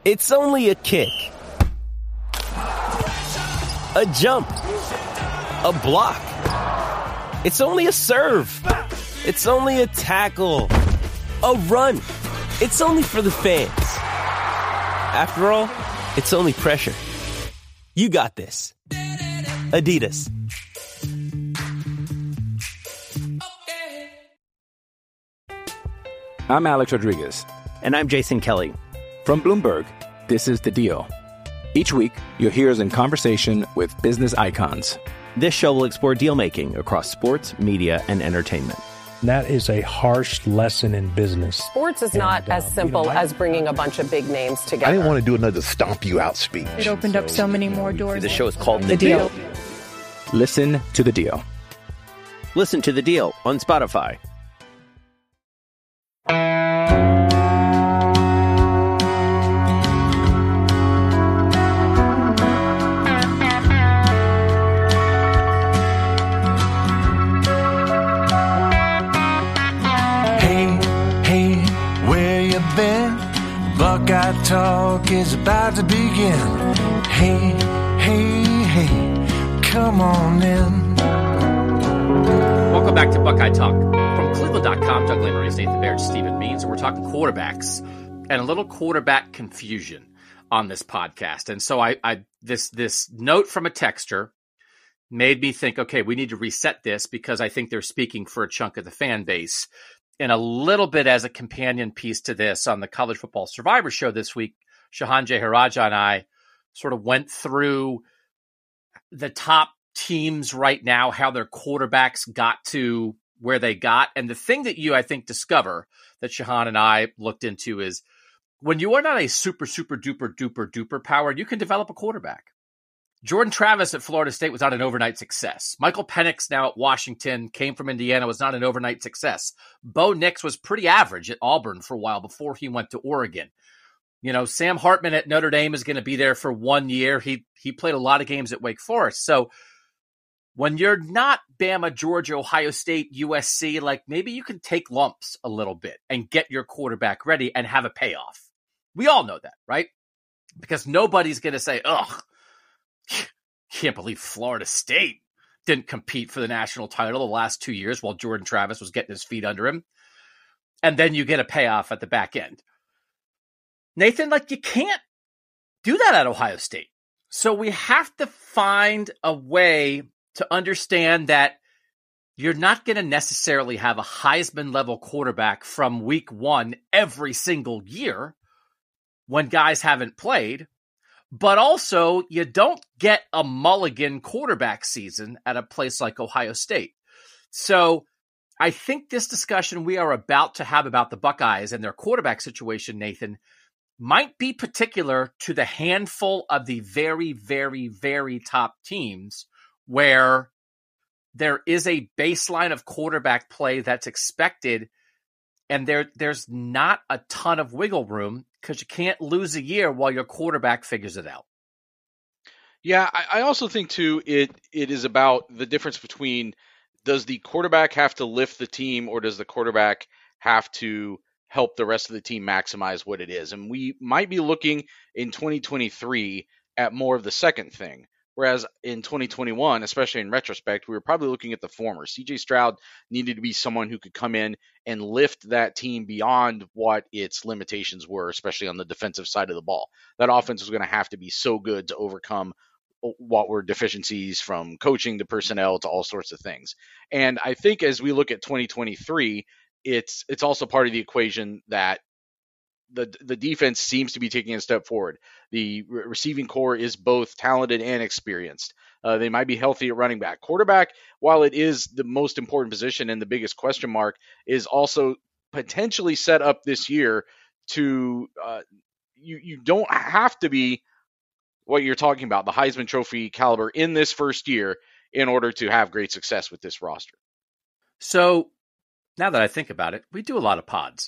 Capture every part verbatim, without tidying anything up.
It's only a kick, a jump, a block. It's only a serve. It's only a tackle, a run. It's only for the fans. After all, it's only pressure. You got this. Adidas. I'm Alex Rodriguez. And I'm Jason Kelly. From Bloomberg, this is The Deal. Each week, you'll hear us in conversation with business icons. This show will explore deal-making across sports, media, and entertainment. That is a harsh lesson in business. Sports is not and, uh, as simple you know, as bringing a bunch of big names together. I didn't want to do another stomp you out speech. It opened up so many more doors. The show is called The, the deal. deal. Listen to The Deal. Listen to The Deal on Spotify. Buckeye Talk is about to begin. Hey, hey, hey, come on in. Welcome back to Buckeye Talk. From Cleveland dot com, Doug Lesmerises, Nathan Baird, Stephen Means, and we're talking quarterbacks and a little quarterback confusion on this podcast. And so I, I this this note from a texter made me think, okay, we need to reset this because I think they're speaking for a chunk of the fan base. And a little bit as a companion piece to this on the College Football Survivor Show this week, Shahan Jeharaja and I sort of went through the top teams right now, how their quarterbacks got to where they got. And the thing that you, I think, discover that Shahan and I looked into is when you are not a super, super duper, duper, duper power, you can develop a quarterback. Jordan Travis at Florida State was not an overnight success. Michael Penix now at Washington, came from Indiana, was not an overnight success. Bo Nix was pretty average at Auburn for a while before he went to Oregon. You know, Sam Hartman at Notre Dame is going to be there for one year. He he played a lot of games at Wake Forest. So when you're not Bama, Georgia, Ohio State, U S C, like maybe you can take lumps a little bit and get your quarterback ready and have a payoff. We all know that, right? Because nobody's going to say, ugh, can't believe Florida State didn't compete for the national title the last two years while Jordan Travis was getting his feet under him. And then you get a payoff at the back end. Nathan, like you can't do that at Ohio State. So we have to find a way to understand that you're not going to necessarily have a Heisman level quarterback from week one every single year when guys haven't played. But also, you don't get a mulligan quarterback season at a place like Ohio State. So I think this discussion we are about to have about the Buckeyes and their quarterback situation, Nathan, might be particular to the handful of the very, very, very top teams where there is a baseline of quarterback play that's expected, and there there's not a ton of wiggle room because you can't lose a year while your quarterback figures it out. Yeah, I, I also think, too, it it is about the difference between does the quarterback have to lift the team or does the quarterback have to help the rest of the team maximize what it is? And we might be looking in twenty twenty-three at more of the second thing. Whereas in twenty twenty-one, especially in retrospect, we were probably looking at the former. C J Stroud needed to be someone who could come in and lift that team beyond what its limitations were, especially on the defensive side of the ball. That offense was going to have to be so good to overcome what were deficiencies from coaching to personnel to all sorts of things. And I think as we look at twenty twenty-three, it's it's also part of the equation that the the defense seems to be taking a step forward. The re- receiving core is both talented and experienced. Uh, they might be healthy at running back. Quarterback, while it is the most important position and the biggest question mark, is also potentially set up this year to uh, you you don't have to be what you're talking about, the Heisman Trophy caliber in this first year in order to have great success with this roster. So now that I think about it, we do a lot of pods.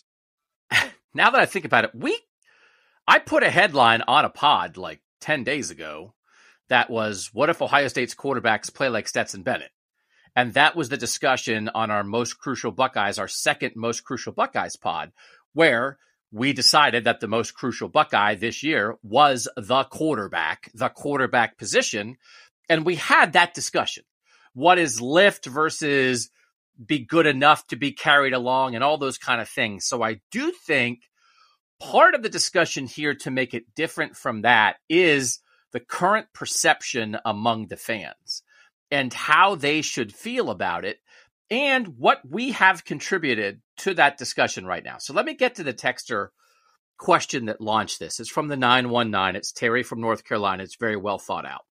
Now that I think about it, we I put a headline on a pod like ten days ago that was, what if Ohio State's quarterbacks play like Stetson Bennett? And that was the discussion on our Most Crucial Buckeyes, our second Most Crucial Buckeyes pod, where we decided that the most crucial Buckeye this year was the quarterback, the quarterback position. And we had that discussion. What is lift versus be good enough to be carried along and all those kind of things. So I do think part of the discussion here to make it different from that is the current perception among the fans and how they should feel about it and what we have contributed to that discussion right now. So let me get to the texter question that launched this. It's from the nine one nine. It's Terry from North Carolina. It's very well thought out.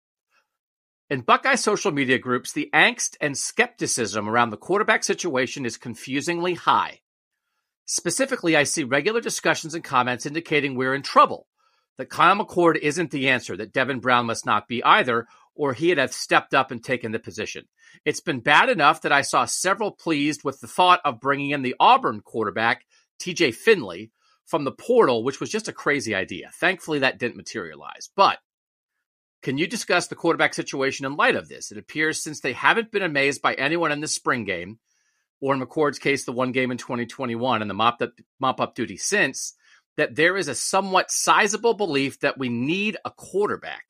In Buckeye social media groups, the angst and skepticism around the quarterback situation is confusingly high. Specifically, I see regular discussions and comments indicating we're in trouble, that Kyle McCord isn't the answer, that Devin Brown must not be either, or he'd have stepped up and taken the position. It's been bad enough that I saw several pleased with the thought of bringing in the Auburn quarterback, T J Finley, from the portal, which was just a crazy idea. Thankfully, that didn't materialize. But can you discuss the quarterback situation in light of this? It appears since they haven't been amazed by anyone in the spring game, or in McCord's case, the one game in twenty twenty-one and the mop-up mop-up duty since, that there is a somewhat sizable belief that we need a quarterback.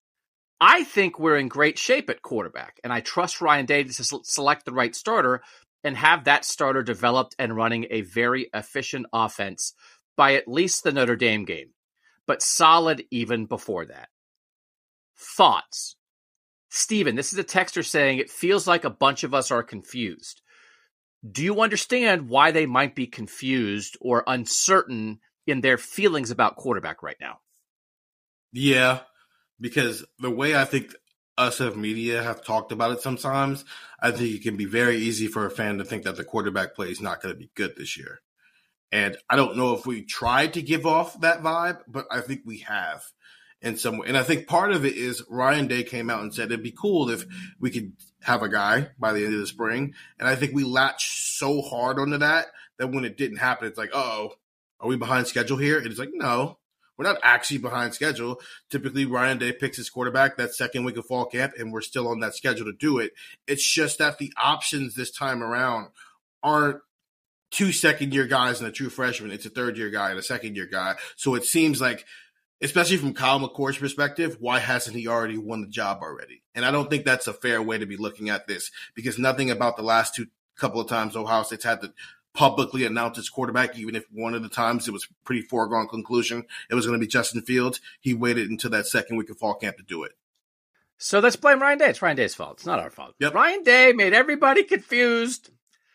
I think we're in great shape at quarterback, and I trust Ryan Day to select the right starter and have that starter developed and running a very efficient offense by at least the Notre Dame game, but solid even before that. Thoughts? Steven, this is a texter saying it feels like a bunch of us are confused. Do you understand why they might be confused or uncertain in their feelings about quarterback right now? Yeah, because the way I think us as media have talked about it sometimes, I think it can be very easy for a fan to think that the quarterback play is not going to be good this year. And I don't know if we tried to give off that vibe, but I think we have. In some way. And I think part of it is Ryan Day came out and said it'd be cool if we could have a guy by the end of the spring. And I think we latched so hard onto that that when it didn't happen, it's like, uh-oh, are we behind schedule here? And it's like, no, we're not actually behind schedule. Typically, Ryan Day picks his quarterback that second week of fall camp, and we're still on that schedule to do it. It's just that the options this time around aren't two second-year guys and a true freshman. It's a third-year guy and a second-year guy. So it seems like, especially from Kyle McCord's perspective, why hasn't he already won the job already? And I don't think that's a fair way to be looking at this because nothing about the last two couple of times Ohio State's had to publicly announce its quarterback, even if one of the times it was pretty foregone conclusion it was going to be Justin Fields. He waited until that second week of fall camp to do it. So let's blame Ryan Day. It's Ryan Day's fault. It's not our fault. Yep. Ryan Day made everybody confused.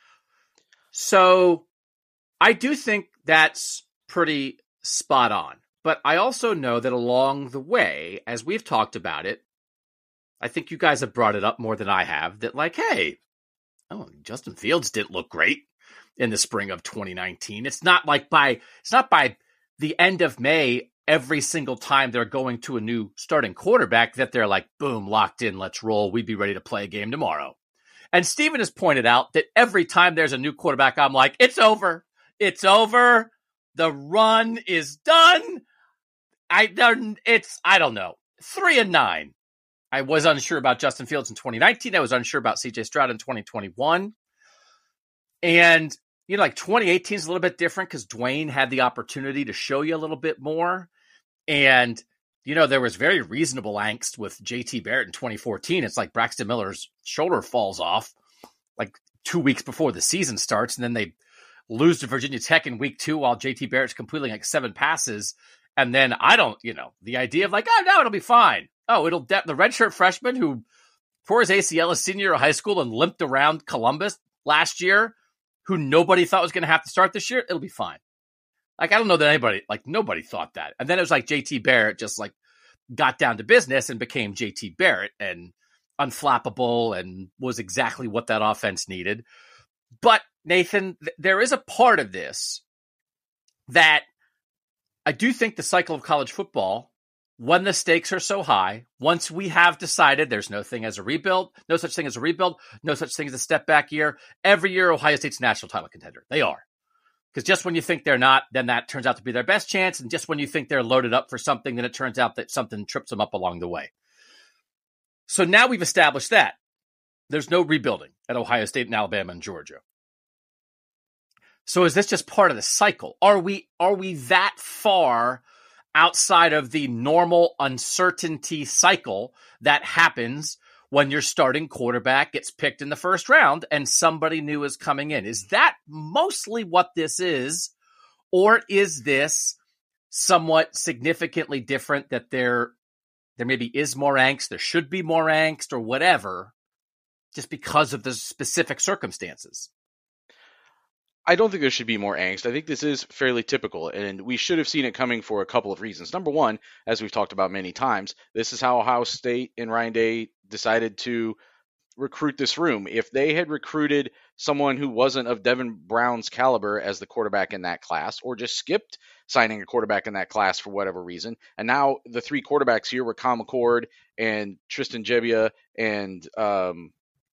So I do think that's pretty spot on. But I also know that along the way, as we've talked about it, I think you guys have brought it up more than I have, that like, hey, oh, Justin Fields didn't look great in the spring of twenty nineteen. It's not like by it's not by the end of May, every single time they're going to a new starting quarterback that they're like, boom, locked in, let's roll. We'd be ready to play a game tomorrow. And Steven has pointed out that every time there's a new quarterback, I'm like, it's over. It's over. The run is done. I it's I don't know. Three and nine. I was unsure about Justin Fields in twenty nineteen. I was unsure about C J Stroud in twenty twenty-one. And you know, like twenty eighteen is a little bit different because Dwayne had the opportunity to show you a little bit more. And you know, there was very reasonable angst with J T Barrett in twenty fourteen. It's like Braxton Miller's shoulder falls off like two weeks before the season starts, and then they lose to Virginia Tech in week two while J T Barrett's completing like seven passes. And then I don't, you know, the idea of like, oh, no, it'll be fine. Oh, it'll, de- the redshirt freshman who tore his A C L as senior year of high school and limped around Columbus last year, who nobody thought was going to have to start this year, it'll be fine. Like, I don't know that anybody, like, nobody thought that. And then it was like J T Barrett just like got down to business and became J T Barrett and unflappable and was exactly what that offense needed. But, Nathan, th- there is a part of this that I do think the cycle of college football, when the stakes are so high, once we have decided there's no thing as a rebuild, no such thing as a rebuild, no such thing as a step back year, every year Ohio State's a national title contender. They are. Because just when you think they're not, then that turns out to be their best chance. And just when you think they're loaded up for something, then it turns out that something trips them up along the way. So now we've established that. There's no rebuilding at Ohio State and Alabama and Georgia. So is this just part of the cycle? Are we are we that far outside of the normal uncertainty cycle that happens when your starting quarterback gets picked in the first round and somebody new is coming in? Is that mostly what this is? Or is this somewhat significantly different, that there, there maybe is more angst, there should be more angst or whatever, just because of the specific circumstances? I don't think there should be more angst. I think this is fairly typical, and we should have seen it coming for a couple of reasons. Number one, as we've talked about many times, this is how Ohio State and Ryan Day decided to recruit this room. If they had recruited someone who wasn't of Devin Brown's caliber as the quarterback in that class, or just skipped signing a quarterback in that class for whatever reason, and now the three quarterbacks here were Kyle McCord and Tristan Gebbia and um,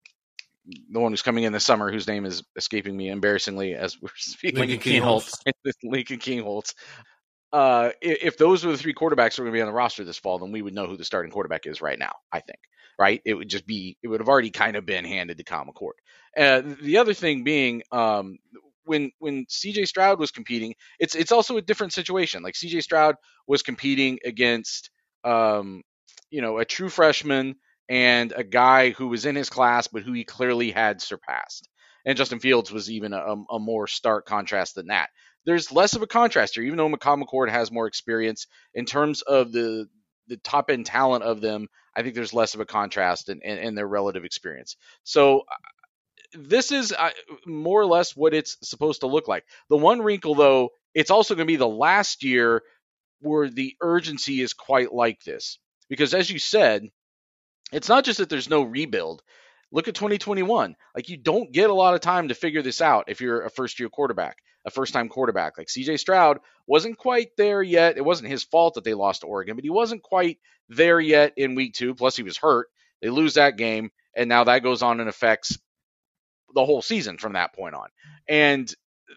the one who's coming in this summer, whose name is escaping me embarrassingly as we're speaking. Lincoln Kienholz. Lincoln Kienholz. Uh, if those were the three quarterbacks that were going to be on the roster this fall, then we would know who the starting quarterback is right now, I think. Right? It would just be, it would have already kind of been handed to Kyle McCord. Uh, the other thing being, um, when when C J Stroud was competing, it's it's also a different situation. Like C J Stroud was competing against, um, you know, a true freshman and a guy who was in his class, but who he clearly had surpassed. And Justin Fields was even a, a more stark contrast than that. There's less of a contrast here, even though Kyle McCord has more experience in terms of the the top end talent of them. I think there's less of a contrast in, in, in their relative experience. So this is uh, more or less what it's supposed to look like. The one wrinkle, though, it's also going to be the last year where the urgency is quite like this. Because as you said, it's not just that there's no rebuild. Look at twenty twenty-one. Like, you don't get a lot of time to figure this out if you're a first-year quarterback, a first-time quarterback. Like C J Stroud wasn't quite there yet. It wasn't his fault that they lost to Oregon, but he wasn't quite there yet in week two. Plus, he was hurt. They lose that game, and now that goes on and affects the whole season from that point on. And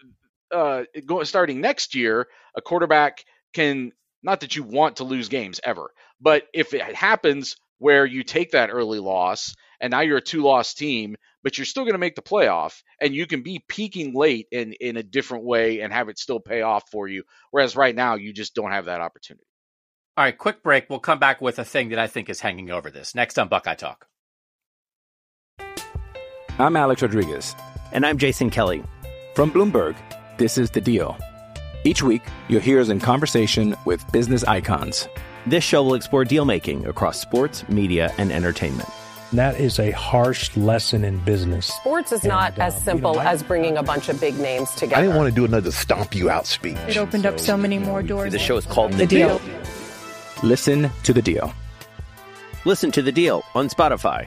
uh, go, starting next year, a quarterback can, not that you want to lose games ever, but if it happens where you take that early loss and now you're a two-loss team, but you're still going to make the playoff, and you can be peaking late in, in a different way and have it still pay off for you, whereas right now you just don't have that opportunity. All right, quick break. We'll come back with a thing that I think is hanging over this. Next on Buckeye Talk. I'm Alex Rodriguez. And I'm Jason Kelly. From Bloomberg, this is The Deal. Each week, you'll hear us in conversation with business icons. This show will explore deal-making across sports, media, and entertainment. That is a harsh lesson in business. Sports is And, not uh, as simple you know, I- as bringing a bunch of big names together. I didn't want to do another stomp you out speech. It opened up so many more doors. The show is called The, The Deal. Deal. Listen to The Deal. Listen to The Deal on Spotify.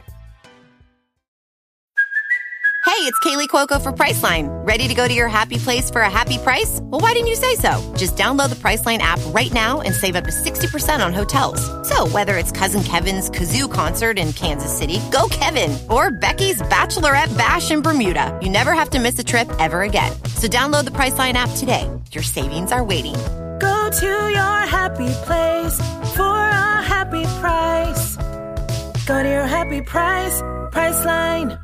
Hey, it's Kaylee Cuoco for Priceline. Ready to go to your happy place for a happy price? Well, why didn't you say so? Just download the Priceline app right now and save up to sixty percent on hotels. So whether it's Cousin Kevin's Kazoo Concert in Kansas City, go Kevin, or Becky's Bachelorette Bash in Bermuda, you never have to miss a trip ever again. So download the Priceline app today. Your savings are waiting. Go to your happy place for a happy price. Go to your happy price, Priceline.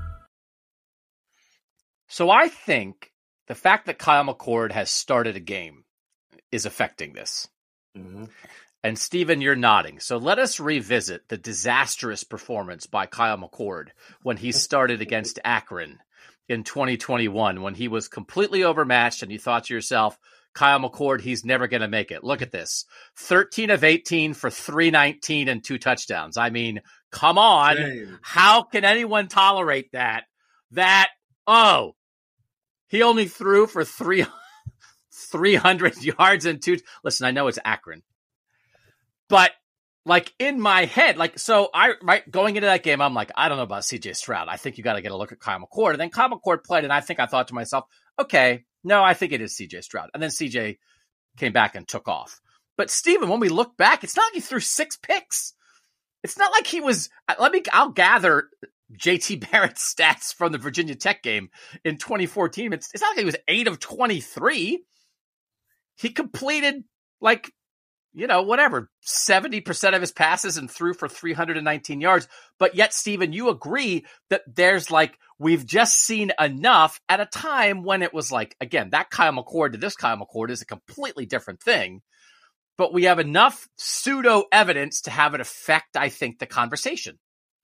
So I think the fact that Kyle McCord has started a game is affecting this. Mm-hmm. And Stephen, you're nodding. So let us revisit the disastrous performance by Kyle McCord when he started against Akron in twenty twenty-one, when he was completely overmatched and you thought to yourself, Kyle McCord, he's never going to make it. Look at this. thirteen of eighteen for three nineteen and two touchdowns. I mean, come on. Same. How can anyone tolerate that? That, oh, he only threw for three, three hundred yards and two. Listen, I know it's Akron. But, like, in my head, like, so I, right, going into that game, I'm like, I don't know about C J Stroud. I think you got to get a look at Kyle McCord. And then Kyle McCord played, and I think I thought to myself, okay, no, I think it is C J Stroud. And then C J came back and took off. But, Steven, when we look back, it's not like he threw six picks. It's not like he was, let me, I'll gather J T Barrett's stats from the Virginia Tech game in twenty fourteen. It's, it's not like he was eight of twenty-three. He completed, like, you know, whatever, seventy percent of his passes and threw for three hundred nineteen yards. But yet, Stephen, you agree that there's like, we've just seen enough at a time when it was like, again, that Kyle McCord to this Kyle McCord is a completely different thing. But we have enough pseudo evidence to have it affect, I think, the conversation.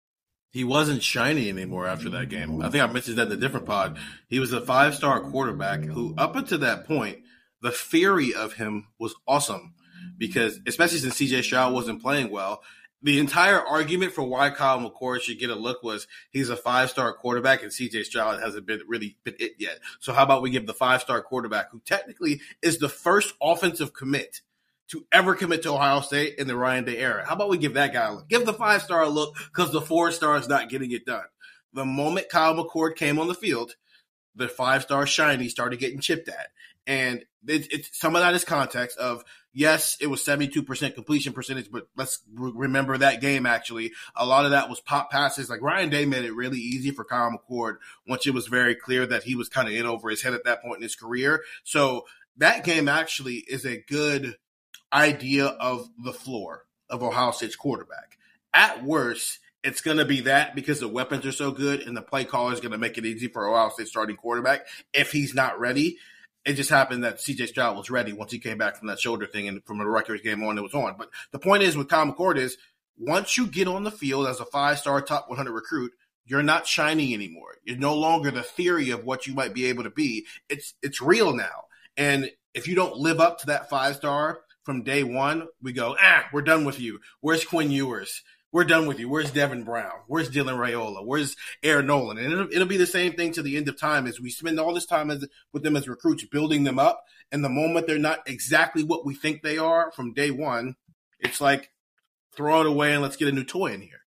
He wasn't shiny anymore after that game. I think I mentioned that in a different pod. He was a five-star quarterback who, up until that point, the theory of him was awesome because, especially since C J Stroud wasn't playing well, the entire argument for why Kyle McCord should get a look was he's a five-star quarterback and C J Stroud hasn't been really been it yet. So how about we give the five-star quarterback, who technically is the first offensive commit to ever commit to Ohio State in the Ryan Day era. How about we give that guy a look? Give the five-star a look because the four-star is not getting it done. The moment Kyle McCord came on the field, the five-star shiny started getting chipped at. And it, it's some of that is context of, yes, it was seventy-two percent completion percentage, but let's re- remember that game actually. A lot of that was pop passes. Like Ryan Day made it really easy for Kyle McCord once it was very clear that he was kind of in over his head at that point in his career. So that game actually is a good idea of the floor of Ohio State's quarterback. At worst, it's going to be that because the weapons are so good and the play caller is going to make it easy for Ohio State's starting quarterback if he's not ready. It just happened that C J Stroud was ready once he came back from that shoulder thing and from the Rutgers game on, it was on. But the point is with Kyle McCord is once you get on the field as a five-star top one hundred recruit, you're not shiny anymore. You're no longer the theory of what you might be able to be. It's it's real now. And if you don't live up to that five-star from day one, we go, ah, we're done with you. Where's Quinn Ewers? We're done with you. Where's Devin Brown? Where's Dylan Raiola? Where's Aaron Nolan? And it'll, it'll be the same thing to the end of time as we spend all this time as, with them as recruits, building them up. And the moment they're not exactly what we think they are from day one, it's like, throw it away and let's get a new toy in here.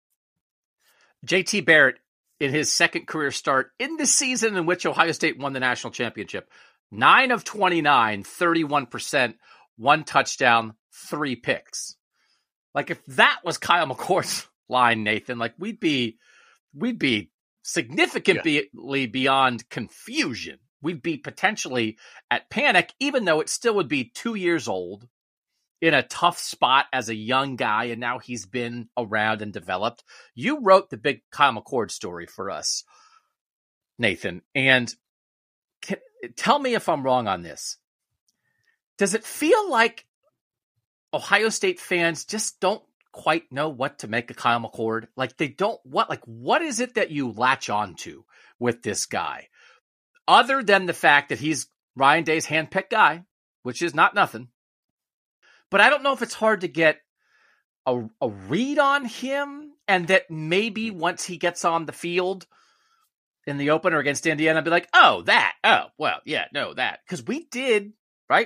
J T Barrett, in his second career start in the season in which Ohio State won the national championship, nine of twenty-nine, thirty-one percent, one touchdown, three picks. Like if that was Kyle McCord's line, Nathan, like we'd be, we'd be significantly yeah. beyond confusion. We'd be potentially at panic, even though it still would be two years old in a tough spot as a young guy. And now he's been around and developed. You wrote the big Kyle McCord story for us, Nathan, and can, tell me if I'm wrong on this. Does it feel like Ohio State fans just don't quite know what to make of Kyle McCord? Like they don't, what, like, what is it that you latch on to with this guy? Other than the fact that he's Ryan Day's handpicked guy, which is not nothing. But I don't know if it's hard to get a, a read on him, and that maybe once he gets on the field in the opener against Indiana, I'd be like, oh, that, oh, well, yeah, no, that. Because we did, right?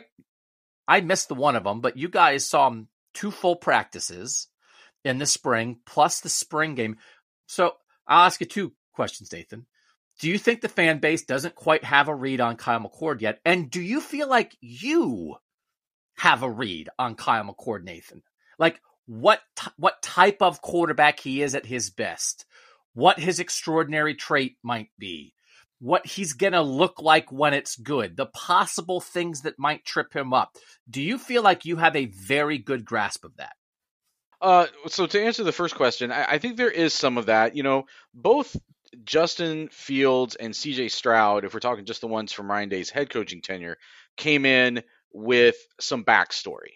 I missed the one of them, but you guys saw him two full practices in the spring, plus the spring game. So I'll ask you two questions, Nathan. Do you think the fan base doesn't quite have a read on Kyle McCord yet? And do you feel like you have a read on Kyle McCord, Nathan? Like what t- what type of quarterback he is at his best, what his extraordinary trait might be, what he's going to look like when it's good, the possible things that might trip him up. Do you feel like you have a very good grasp of that? Uh, so to answer the first question, I, I think there is some of that. You know, both Justin Fields and C J Stroud, if we're talking just the ones from Ryan Day's head coaching tenure, came in with some backstory.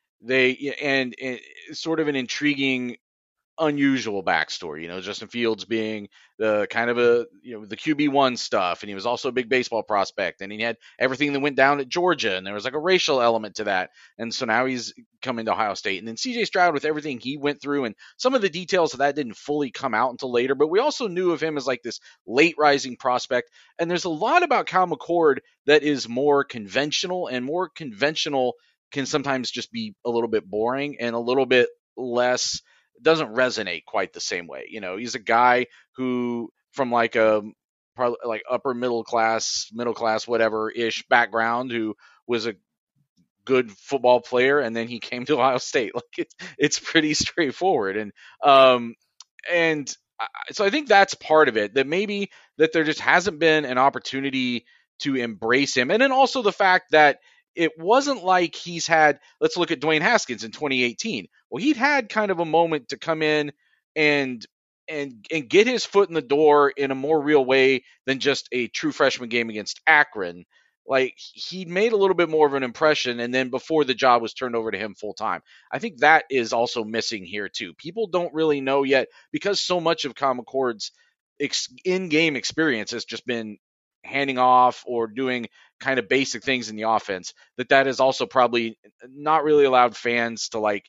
They and, and sort of an intriguing, unusual backstory. You know, Justin Fields being the kind of a, you know, the Q B one stuff, and he was also a big baseball prospect, and he had everything that went down at Georgia, and there was like a racial element to that. And so now he's coming to Ohio State. And then C J Stroud with everything he went through, and some of the details of that didn't fully come out until later, but we also knew of him as like this late rising prospect. And there's a lot about Kyle McCord that is more conventional, and more conventional can sometimes just be a little bit boring and a little bit less, doesn't resonate quite the same way. You know, he's a guy who from like a probably like upper middle class, middle class, whatever ish background, who was a good football player, and then he came to Ohio State. Like it's it's pretty straightforward. And um and I, so I think that's part of it, that maybe that there just hasn't been an opportunity to embrace him. And then also the fact that it wasn't like he's had, let's look at Dwayne Haskins in twenty eighteen. Well, he'd had kind of a moment to come in and and and get his foot in the door in a more real way than just a true freshman game against Akron. Like, he made a little bit more of an impression, and then before the job was turned over to him full time. I think that is also missing here too. People don't really know yet, because so much of Kyle McCord's ex- in-game experience has just been handing off or doing kind of basic things in the offense, that that has also probably not really allowed fans to like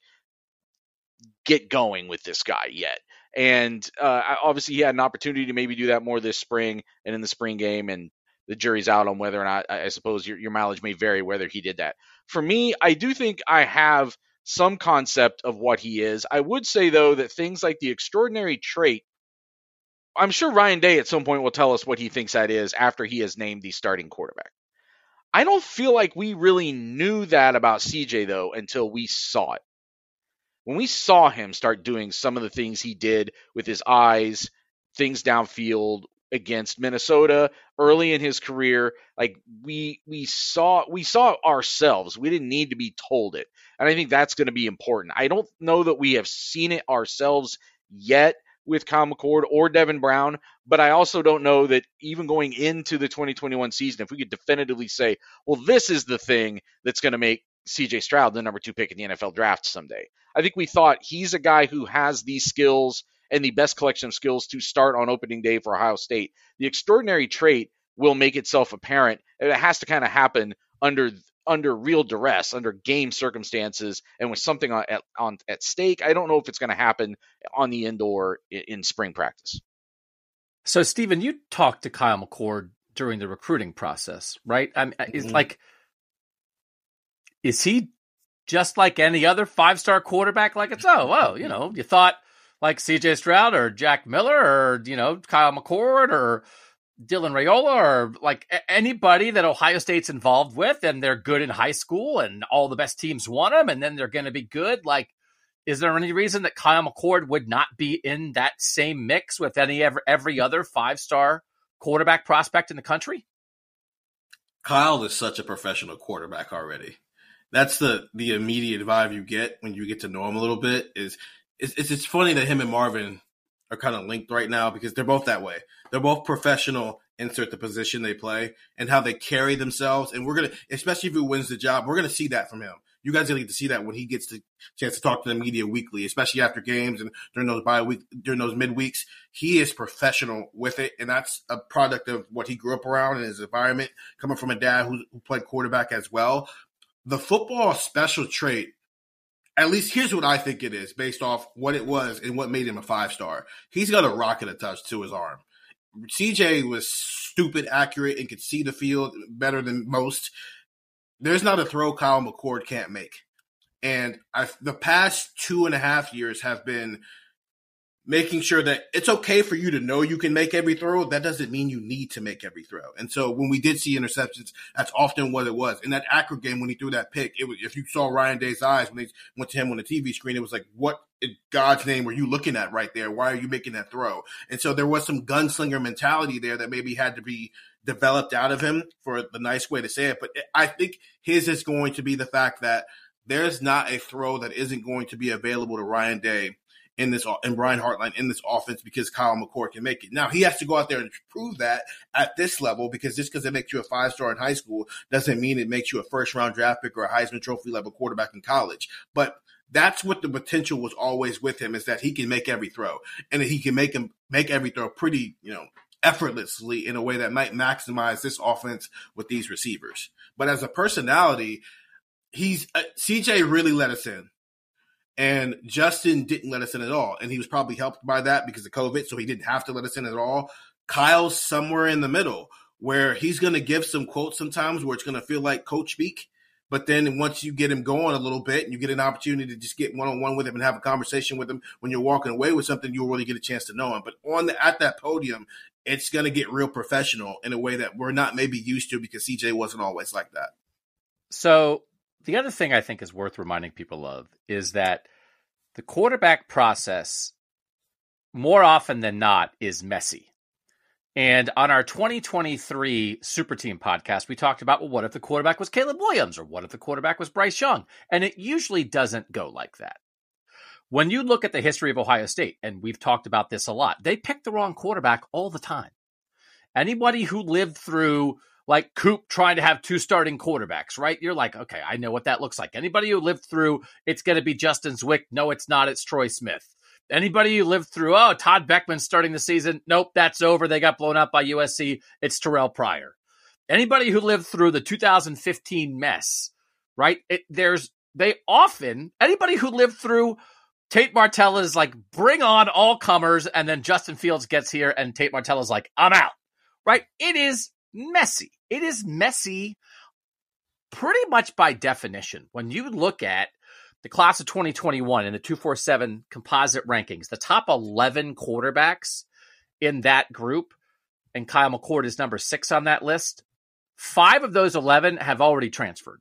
get going with this guy yet. And uh, obviously he had an opportunity to maybe do that more this spring and in the spring game, and the jury's out on whether or not, I suppose your, your mileage may vary whether he did that. For me, I do think I have some concept of what he is. I would say, though, that things like the extraordinary trait, I'm sure Ryan Day at some point will tell us what he thinks that is after he has named the starting quarterback. I don't feel like we really knew that about C J, though, until we saw it. When we saw him start doing some of the things he did with his eyes, things downfield, against Minnesota early in his career, like we we saw we saw ourselves. We didn't need to be told it. And I think that's going to be important. I don't know that we have seen it ourselves yet with Kyle McCord or Devin Brown, but I also don't know that even going into the twenty twenty-one season, if we could definitively say, well, this is the thing that's going to make C J Stroud the number two pick in the N F L draft someday. I think we thought he's a guy who has these skills and the best collection of skills to start on opening day for Ohio State. The extraordinary trait will make itself apparent, and it has to kind of happen under under real duress, under game circumstances, and with something on at, on, at stake. I don't know if it's going to happen on the indoor in, in spring practice. So, Stephen, you talked to Kyle McCord during the recruiting process, right? I mean, it's Mm-hmm. like, is he just like any other five-star quarterback? Like it's, oh, well, you know, you thought like C J Stroud or Jack Miller or, you know, Kyle McCord or Dylan Raiola or like anybody that Ohio State's involved with, and they're good in high school and all the best teams want them, and then they're going to be good. Like, is there any reason that Kyle McCord would not be in that same mix with any every, every other five-star quarterback prospect in the country? Kyle is such a professional quarterback already. That's the the immediate vibe you get when you get to know him a little bit. Is it's it's, it's funny that him and Marvin are kind of linked right now because they're both that way. They're both professional, insert the position they play, and how they carry themselves. And we're going to, especially if he wins the job, we're going to see that from him. You guys are going to get to see that when he gets the chance to talk to the media weekly, especially after games and during those bye week, during those midweeks. He is professional with it, and that's a product of what he grew up around in his environment, coming from a dad who, who played quarterback as well. The football special trait, at least here's what I think it is based off what it was and what made him a five-star. He's got a rocket attached to his arm. C J was stupid accurate and could see the field better than most. There's not a throw Kyle McCord can't make. And I've, the past two and a half years have been making sure that it's okay for you to know you can make every throw. That doesn't mean you need to make every throw. And so when we did see interceptions, that's often what it was. In that Akron game, when he threw that pick, it was, if you saw Ryan Day's eyes when they went to him on the T V screen, it was like, what in God's name were you looking at right there? Why are you making that throw? And so there was some gunslinger mentality there that maybe had to be developed out of him, for the nice way to say it. But I think his is going to be the fact that there's not a throw that isn't going to be available to Ryan Day in this, and Brian Hartline in this offense because Kyle McCord can make it. Now, he has to go out there and prove that at this level, because just because it makes you a five-star in high school doesn't mean it makes you a first-round draft pick or a Heisman Trophy level quarterback in college. But that's what the potential was always with him, is that he can make every throw, and that he can make him make every throw pretty, you know, effortlessly in a way that might maximize this offense with these receivers. But as a personality, he's uh, C J really let us in. And Justin didn't let us in at all. And he was probably helped by that because of COVID, so he didn't have to let us in at all. Kyle's somewhere in the middle where he's going to give some quotes sometimes where it's going to feel like coach speak. But then once you get him going a little bit and you get an opportunity to just get one-on-one with him and have a conversation with him when you're walking away with something, you'll really get a chance to know him. But on the, at that podium, it's going to get real professional in a way that we're not maybe used to because C J wasn't always like that. So the other thing I think is worth reminding people of is that the quarterback process, more often than not, is messy. And on our twenty twenty-three Super Team podcast, we talked about, well, what if the quarterback was Caleb Williams, or what if the quarterback was Bryce Young? And it usually doesn't go like that. When you look at the history of Ohio State, and we've talked about this a lot, they pick the wrong quarterback all the time. Anybody who lived through like Coop trying to have two starting quarterbacks, right? You're like, okay, I know what that looks like. Anybody who lived through, it's going to be Justin Zwick. No, it's not. It's Troy Smith. Anybody who lived through, oh, Todd Beckman starting the season. Nope, that's over. They got blown out by U S C. It's Terrell Pryor. Anybody who lived through the two thousand fifteen mess, right? It, there's, they often, anybody who lived through Tate Martell is like, bring on all comers. And then Justin Fields gets here and Tate Martell is like, I'm out, right? It is messy. It is messy pretty much by definition. When you look at the class of twenty twenty-one in the two forty-seven composite rankings, the top eleven quarterbacks in that group, and Kyle McCord is number six on that list, five of those eleven have already transferred.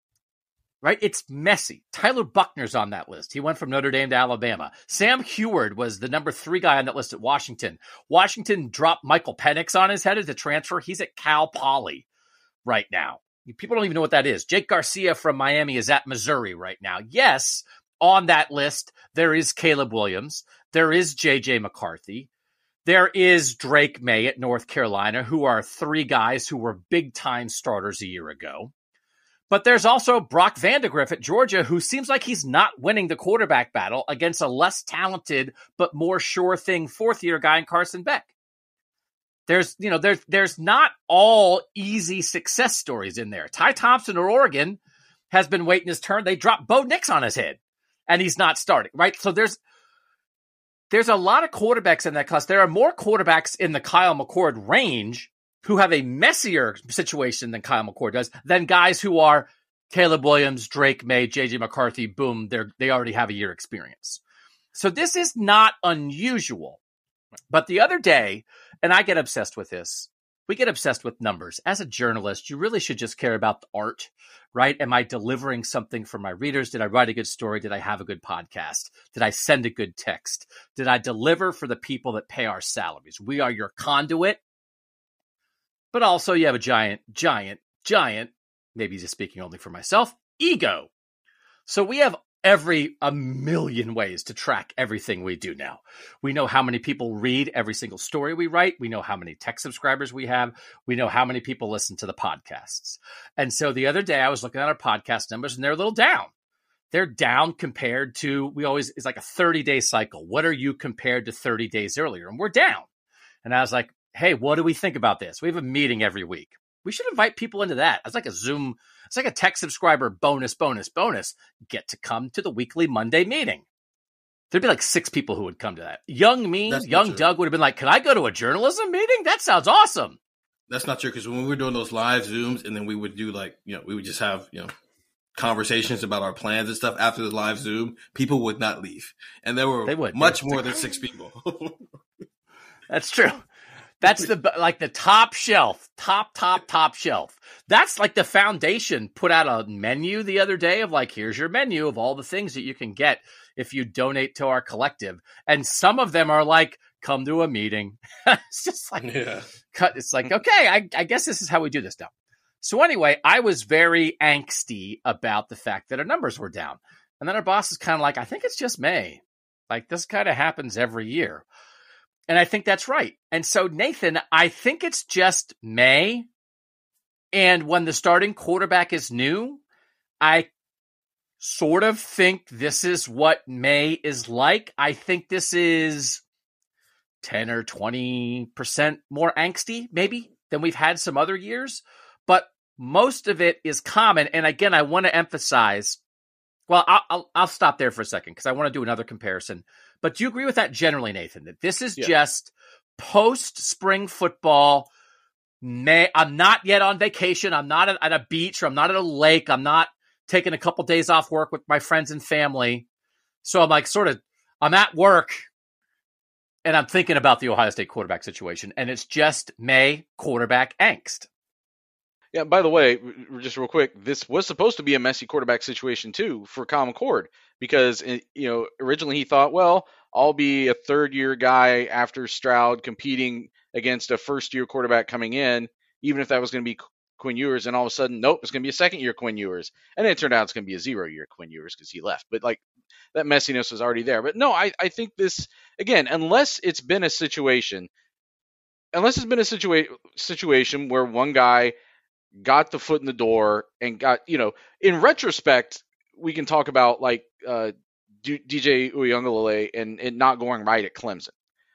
Right? It's messy. Tyler Buckner's on that list. He went from Notre Dame to Alabama. Sam Heward was the number three guy on that list at Washington. Washington dropped Michael Penix on his head as a transfer. He's at Cal Poly right now. People don't even know what that is. Jake Garcia from Miami is at Missouri right now. Yes, on that list, there is Caleb Williams. There is J J McCarthy. There is Drake May at North Carolina, who are three guys who were big-time starters a year ago. But there's also Brock Vandagriff at Georgia, who seems like he's not winning the quarterback battle against a less talented but more sure thing fourth-year guy in Carson Beck. There's, you know, there's there's not all easy success stories in there. Ty Thompson of Oregon has been waiting his turn. They dropped Bo Nix on his head, and he's not starting, right? So there's there's a lot of quarterbacks in that class. There are more quarterbacks in the Kyle McCord range who have a messier situation than Kyle McCord does, than guys who are Caleb Williams, Drake May, J J McCarthy. Boom, they're they already have a year experience. So this is not unusual. But the other day, and I get obsessed with this, we get obsessed with numbers. As a journalist, you really should just care about the art, right? Am I delivering something for my readers? Did I write a good story? Did I have a good podcast? Did I send a good text? Did I deliver for the people that pay our salaries? We are your conduit. But also you have a giant, giant, giant, maybe just speaking only for myself, ego. So we have every a million ways to track everything we do now. We know how many people read every single story we write. We know how many tech subscribers we have. We know how many people listen to the podcasts. And so the other day I was looking at our podcast numbers and they're a little down. They're down compared to, we always, it's like a thirty day cycle. What are you compared to thirty days earlier? And we're down. And I was like, hey, what do we think about this? We have a meeting every week. We should invite people into that. It's like a Zoom, it's like a tech subscriber bonus, bonus, bonus. Get to come to the weekly Monday meeting. There'd be like six people who would come to that. Young me, That's young Doug would have been like, can I go to a journalism meeting? That sounds awesome. That's not true, because when we were doing those live Zooms and then we would do like, you know, we would just have, you know, conversations about our plans and stuff after the live Zoom, people would not leave. And there were they would. much more than six people. That's true. That's the, like the top shelf, top, top, top shelf. That's like the foundation put out a menu the other day of like, here's your menu of all the things that you can get if you donate to our collective. And some of them are like, come to a meeting. It's just like, yeah. cut. It's like, okay, I, I guess this is how we do this now. So anyway, I was very angsty about the fact that our numbers were down. And then our boss is kind of like, I think it's just May. Like this kind of happens every year. And I think that's right. And so, Nathan, I think it's just May. And when the starting quarterback is new, I sort of think this is what May is like. I think this is ten or twenty percent more angsty, maybe, than we've had some other years. But most of it is common. And again, I want to emphasize, well, I'll, I'll, I'll stop there for a second because I want to do another comparison. But do you agree with that generally, Nathan, that this is yeah. just post-spring football? May, I'm not yet on vacation. I'm not at, at a beach or I'm not at a lake. I'm not taking a couple days off work with my friends and family. So I'm like sort of, I'm at work and I'm thinking about the Ohio State quarterback situation. And it's just May quarterback angst. Yeah, by the way, just real quick, this was supposed to be a messy quarterback situation too for Kyle McCord because, you know, originally he thought, well, I'll be a third year guy after Stroud competing against a first-year quarterback coming in, even if that was going to be Quinn Ewers, and all of a sudden, nope, it's going to be a second-year Quinn Ewers. And then it turned out it's going to be a zero-year Quinn Ewers because he left. But, like, that messiness was already there. But, no, I, I think this, again, unless it's been a situation, unless it's been a situa- situation where one guy got the foot in the door and got, you know, in retrospect, we can talk about, like, uh, D J Uiagalelei and it not going right at Clemson.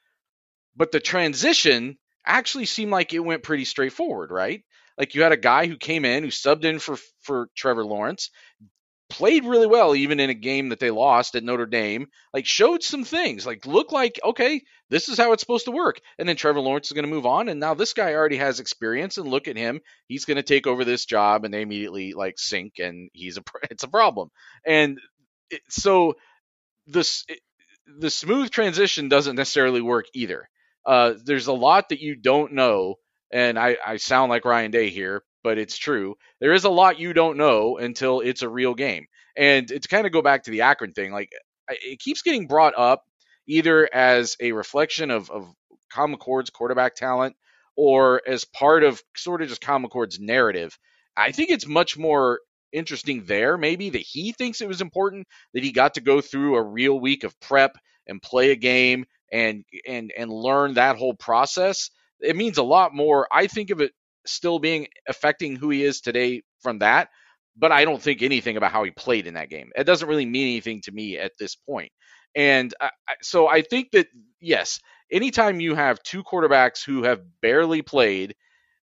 But the transition actually seemed like it went pretty straightforward, right? Like, you had a guy who came in, who subbed in for, for Trevor Lawrence, played really well even in a game that they lost at Notre Dame, like, showed some things, like, looked like, okay, this is how it's supposed to work. And then Trevor Lawrence is going to move on, and now this guy already has experience, and look at him. He's going to take over this job, and they immediately, like, sink, and he's a it's a problem. And it, so this it, the smooth transition doesn't necessarily work either. Uh, there's a lot that you don't know, and I, I sound like Ryan Day here, but it's true. There is a lot you don't know until it's a real game. And to kind of go back to the Akron thing, like, it keeps getting brought up either as a reflection of, of Kyle McCord's quarterback talent or as part of sort of just Kyle McCord's narrative. I think it's much more interesting there, maybe, that he thinks it was important that he got to go through a real week of prep and play a game and and and learn that whole process. It means a lot more. I think of it still being affecting who he is today from that, but I don't think anything about how he played in that game. It doesn't really mean anything to me at this point. And I, so I think that, yes, anytime you have two quarterbacks who have barely played,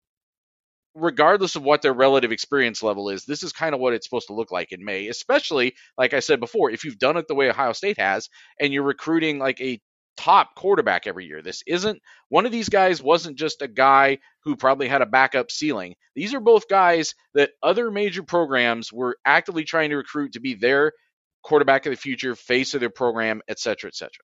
regardless of what their relative experience level is, this is kind of what it's supposed to look like in May, especially, like I said before, if you've done it the way Ohio State has and you're recruiting like a top quarterback every year. This isn't one of these guys wasn't just a guy who probably had a backup ceiling. These are both guys that other major programs were actively trying to recruit to be their quarterback of the future, face of their program, et cetera, et cetera.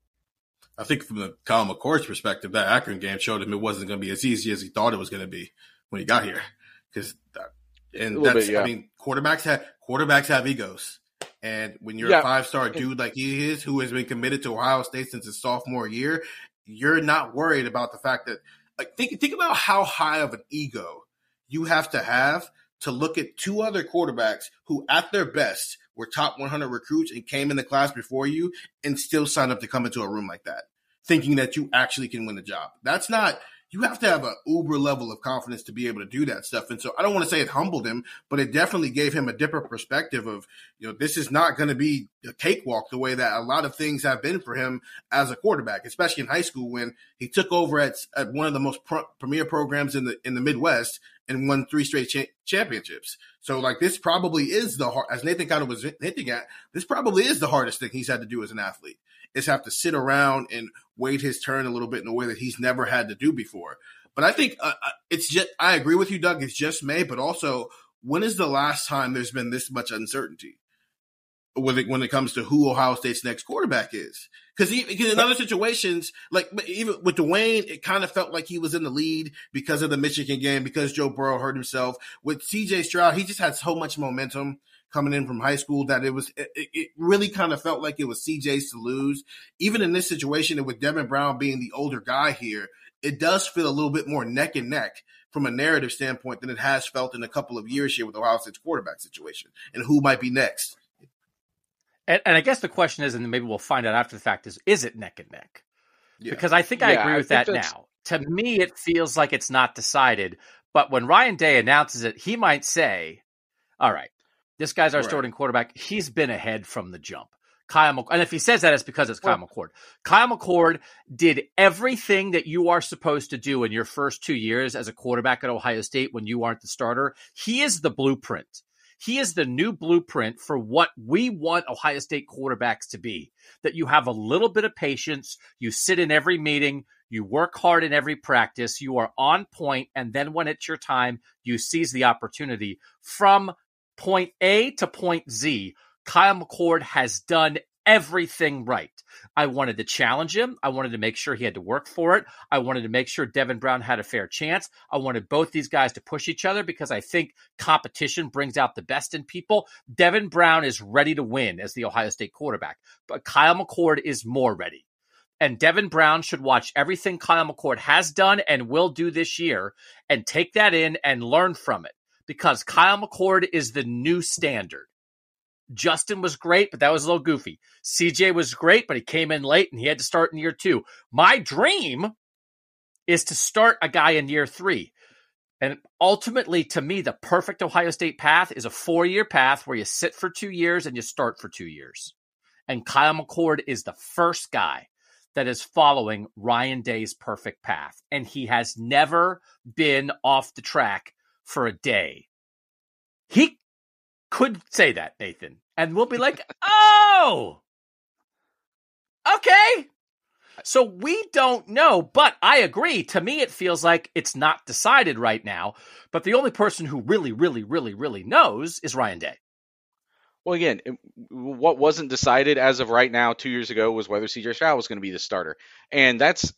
I think from the Kyle McCord's perspective, that Akron game showed him it wasn't going to be as easy as he thought it was going to be when he got here. Because, and that's, bit, yeah. I mean, quarterbacks have quarterbacks have egos. And when you're yeah. a five-star dude like he is, who has been committed to Ohio State since his sophomore year, you're not worried about the fact that, like, think think about how high of an ego you have to have to look at two other quarterbacks who, at their best, were top one hundred recruits and came in the class before you and still sign up to come into a room like that, thinking that you actually can win the job. That's not – you have to have an uber level of confidence to be able to do that stuff. And so I don't want to say it humbled him, but it definitely gave him a different perspective of, you know, this is not going to be a cakewalk the way that a lot of things have been for him as a quarterback, especially in high school when he took over at, at one of the most pro- premier programs in the in the Midwest and won three straight cha- championships. So, like, this probably is the hard, as Nathan kind of was hinting at, this probably is the hardest thing he's had to do as an athlete, is have to sit around and wait his turn a little bit in a way that he's never had to do before. But I think uh, it's just, I agree with you, Doug, it's just May, but also, when is the last time there's been this much uncertainty when it, when it comes to who Ohio State's next quarterback is? Because in other situations, like even with Dwayne, it kind of felt like he was in the lead because of the Michigan game, because Joe Burrow hurt himself. With C J Stroud, he just had so much momentum coming in from high school that it was it, it really kind of felt like it was C J's to lose. Even in this situation, and with Devin Brown being the older guy here, it does feel a little bit more neck and neck from a narrative standpoint than it has felt in a couple of years here with Ohio State's quarterback situation and who might be next. And, and I guess the question is, and maybe we'll find out after the fact, is, is it neck and neck? Yeah. Because I think I yeah, agree with that now. To me, it feels like it's not decided. But when Ryan Day announces it, he might say, all right, this guy's our right. starting quarterback. He's been ahead from the jump. Kyle McCord, and if he says that, it's because it's Kyle well, McCord. Kyle McCord did everything that you are supposed to do in your first two years as a quarterback at Ohio State when you aren't the starter. He is the blueprint. He is the new blueprint for what we want Ohio State quarterbacks to be, that you have a little bit of patience, you sit in every meeting, you work hard in every practice, you are on point, and then when it's your time, you seize the opportunity. From point A to point Z, Kyle McCord has done everything right. I wanted to challenge him. I wanted to make sure he had to work for it. I wanted to make sure Devin Brown had a fair chance. I wanted both these guys to push each other because I think competition brings out the best in people. Devin Brown is ready to win as the Ohio State quarterback, but Kyle McCord is more ready. And Devin Brown should watch everything Kyle McCord has done and will do this year and take that in and learn from it, because Kyle McCord is the new standard. Justin was great, but that was a little goofy. C J was great, but he came in late and he had to start in year two. My dream is to start a guy in year three. And ultimately, to me, the perfect Ohio State path is a four-year path where you sit for two years and you start for two years. And Kyle McCord is the first guy that is following Ryan Day's perfect path. And he has never been off the track for a day. He could say that, Nathan. And we'll be like, oh, okay. So we don't know, but I agree. To me, it feels like it's not decided right now. But the only person who really, really, really, really knows is Ryan Day. Well, again, what wasn't decided as of right now two years ago was whether C J Stroud was going to be the starter. And that's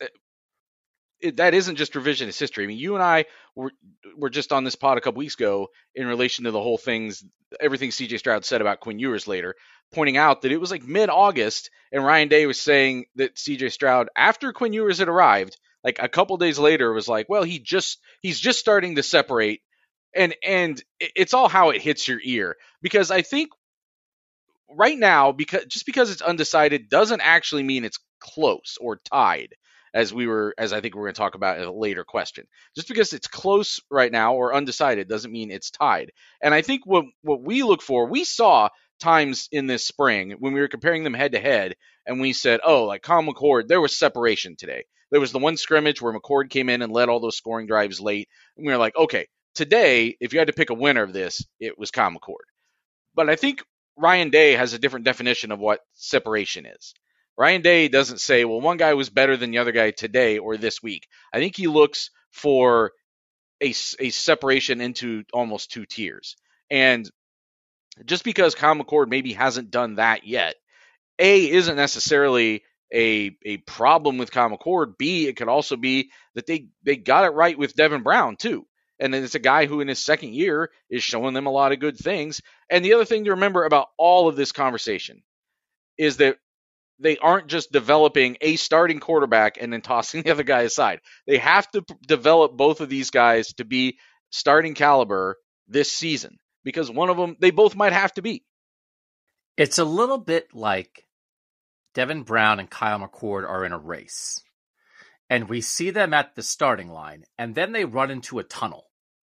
it, that isn't just revisionist history. I mean, you and I were, were just on this pod a couple weeks ago in relation to the whole things, everything C J Stroud said about Quinn Ewers later, pointing out that it was like mid-August and Ryan Day was saying that C J Stroud, after Quinn Ewers had arrived, like a couple days later, was like, well, he just he's just starting to separate. And, and it's all how it hits your ear, because I think right now, because just because it's undecided doesn't actually mean it's close or tied, as we were, as I think we're going to talk about in a later question. Just because it's close right now or undecided doesn't mean it's tied. And I think what what we look for, we saw times in this spring when we were comparing them head to head, and we said, oh, like Kyle McCord, there was separation today. There was the one scrimmage where McCord came in and led all those scoring drives late, and we were like, okay, today, if you had to pick a winner of this, it was Kyle McCord. But I think Ryan Day has a different definition of what separation is. Ryan Day doesn't say, well, one guy was better than the other guy today or this week. I think he looks for a, a separation into almost two tiers. And just because Kyle McCord maybe hasn't done that yet, A, isn't necessarily a, a problem with Kyle McCord. B, it could also be that they, they got it right with Devin Brown too. And then it's a guy who in his second year is showing them a lot of good things. And the other thing to remember about all of this conversation is that they aren't just developing a starting quarterback and then tossing the other guy aside. They have to p- develop both of these guys to be starting caliber this season, because one of them, they both might have to be. It's a little bit like Devin Brown and Kyle McCord are in a race. And we see them at the starting line, and then they run into a tunnel.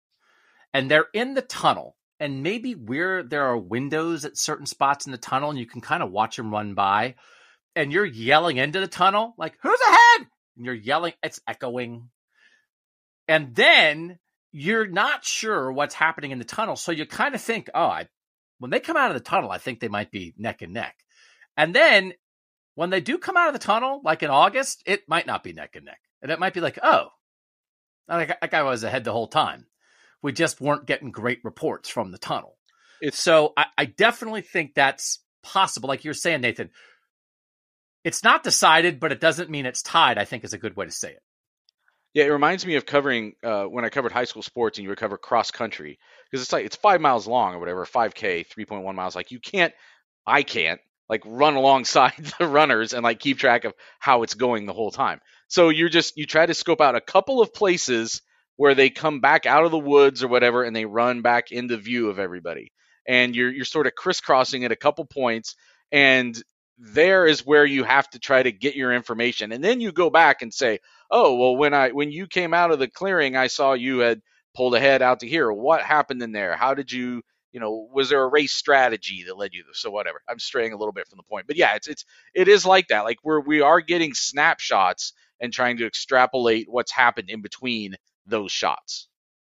And they're in the tunnel, and maybe where there are windows at certain spots in the tunnel, and you can kind of watch them run by, and you're yelling into the tunnel, like, who's ahead? And you're yelling, it's echoing. And then you're not sure what's happening in the tunnel, so you kind of think, oh, I, when they come out of the tunnel, I think they might be neck and neck. And then when they do come out of the tunnel, like in August, it might not be neck and neck. And it might be like, oh, that guy was ahead the whole time. We just weren't getting great reports from the tunnel. It's, so I, I definitely think that's possible. Like you're saying, Nathan, it's not decided, but it doesn't mean it's tied, I think is a good way to say it. Yeah, it reminds me of covering uh, when I covered high school sports and you would cover cross country, because it's like it's five miles long or whatever, five K, three point one miles. Like you can't, I can't like run alongside the runners and like keep track of how it's going the whole time. So you're just, you try to scope out a couple of places where they come back out of the woods or whatever, and they run back into view of everybody. And you're you're sort of crisscrossing at a couple points, and there is where you have to try to get your information. And then you go back and say, oh, well, when I when you came out of the clearing, I saw you had pulled ahead out to here. What happened in there? How did you, you know, was there a race strategy that led you to? So whatever. I'm straying a little bit from the point. But yeah, it's it's it is like that. Like we're we are getting snapshots and trying to extrapolate what's happened in between those shots.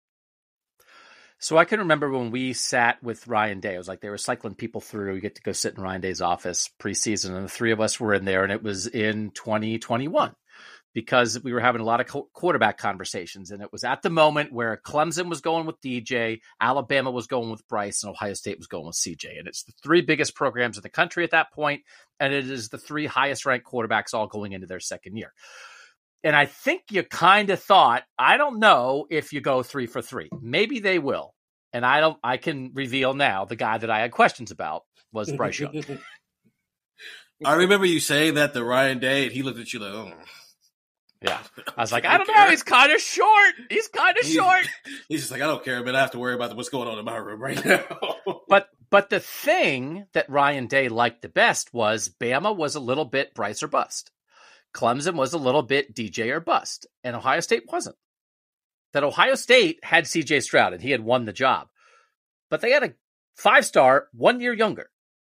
So I can remember when we sat with Ryan Day, it was like they were cycling people through. You get to go sit in Ryan Day's office preseason, and the three of us were in there, and it was in twenty twenty-one because we were having a lot of co- quarterback conversations, and it was at the moment where Clemson was going with D J, Alabama was going with Bryce, and Ohio State was going with C J. And it's the three biggest programs in the country at that point, and it is the three highest ranked quarterbacks all going into their second year. And I think you kind of thought, I don't know if you go three for three. Maybe they will. And I don't. I can reveal now the guy that I had questions about was Bryce Young. I remember you saying that to Ryan Day, and he looked at you like, oh. Yeah. I was like, I don't know. He's kind of short. He's kind of short. He's just like, I don't care, but I have to worry about what's going on in my room right now. but but the thing that Ryan Day liked the best was Bama was a little bit Bryce or bust. Clemson was a little bit D J or bust. And Ohio State wasn't. That Ohio State had C J Stroud, and he had won the job. But they had a five-star one year younger.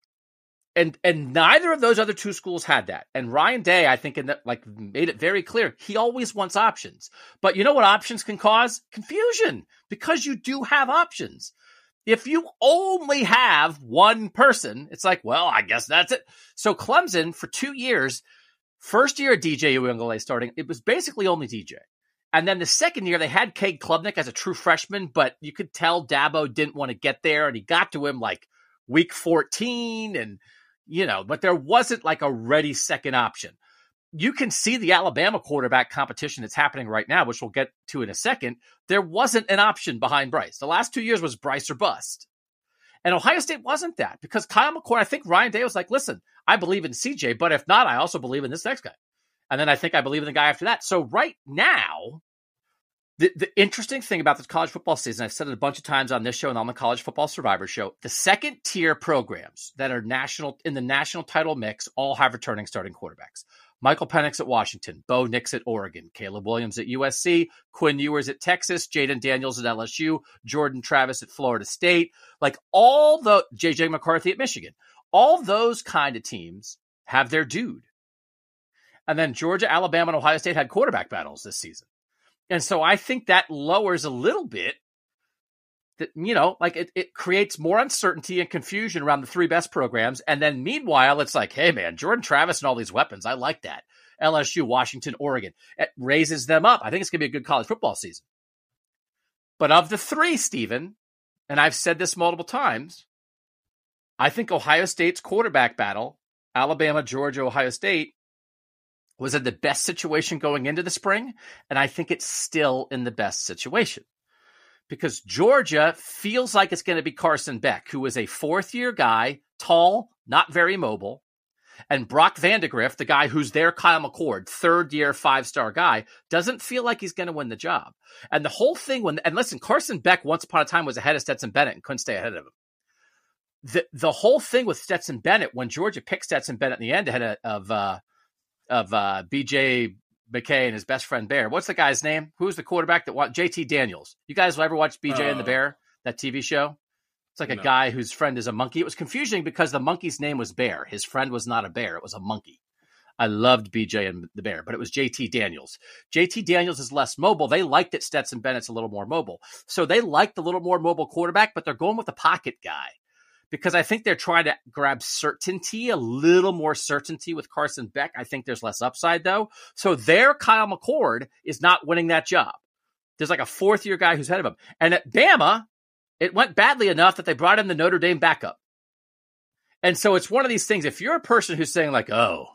And and neither of those other two schools had that. And Ryan Day, I think, in that, like, made it very clear he always wants options. But you know what options can cause? Confusion, because you do have options. If you only have one person, it's like, well, I guess that's it. So Clemson, for two years, first year D J Uiagalelei starting, it was basically only D J. And then the second year, they had Cade Klubnik as a true freshman, but you could tell Dabo didn't want to get there, and he got to him like week fourteen, and you know, but there wasn't like a ready second option. You can see the Alabama quarterback competition that's happening right now, which we'll get to in a second. There wasn't an option behind Bryce. The last two years was Bryce or bust. And Ohio State wasn't that, because Kyle McCord, I think Ryan Day was like, listen, I believe in C J, but if not, I also believe in this next guy. And then I think I believe in the guy after that. So right now, The, the interesting thing about this college football season, I've said it a bunch of times on this show and on the College Football Survivor Show, the second tier programs that are national in the national title mix all have returning starting quarterbacks. Michael Penix at Washington, Bo Nix at Oregon, Caleb Williams at U S C, Quinn Ewers at Texas, Jaden Daniels at L S U, Jordan Travis at Florida State, like all the J J McCarthy at Michigan. All those kind of teams have their dude. And then Georgia, Alabama, and Ohio State had quarterback battles this season. And so I think that lowers a little bit that, you know, like it, it creates more uncertainty and confusion around the three best programs. And then meanwhile, it's like, hey, man, Jordan Travis and all these weapons. I like that. L S U, Washington, Oregon. It raises them up. I think it's going to be a good college football season. But of the three, Stephen, and I've said this multiple times, I think Ohio State's quarterback battle, Alabama, Georgia, Ohio State, was in the best situation going into the spring, and I think it's still in the best situation. Because Georgia feels like it's going to be Carson Beck, who is a fourth-year guy, tall, not very mobile, and Brock Vandegrift, the guy who's their Kyle McCord, third-year, five-star guy, doesn't feel like he's going to win the job. And the whole thing, when and listen, Carson Beck once upon a time was ahead of Stetson Bennett and couldn't stay ahead of him. The, the whole thing with Stetson Bennett, when Georgia picked Stetson Bennett in the end ahead of, of uh, of uh, B J McKay and his best friend Bear. What's the guy's name? Who's the quarterback that watched J T Daniels? You guys will ever watch B J uh, and the Bear, that T V show? It's like a no. guy whose friend is a monkey. It was confusing because the monkey's name was Bear. His friend was not a bear. It was a monkey. I loved B J and the Bear, but it was J T Daniels. J T Daniels is less mobile. They liked that Stetson Bennett's a little more mobile. So they liked the little more mobile quarterback, but they're going with the pocket guy. Because I think they're trying to grab certainty, a little more certainty with Carson Beck. I think there's less upside, though. So their Kyle McCord is not winning that job. There's like a fourth-year guy who's ahead of him. And at Bama, it went badly enough that they brought in the Notre Dame backup. And so it's one of these things. If you're a person who's saying like, oh,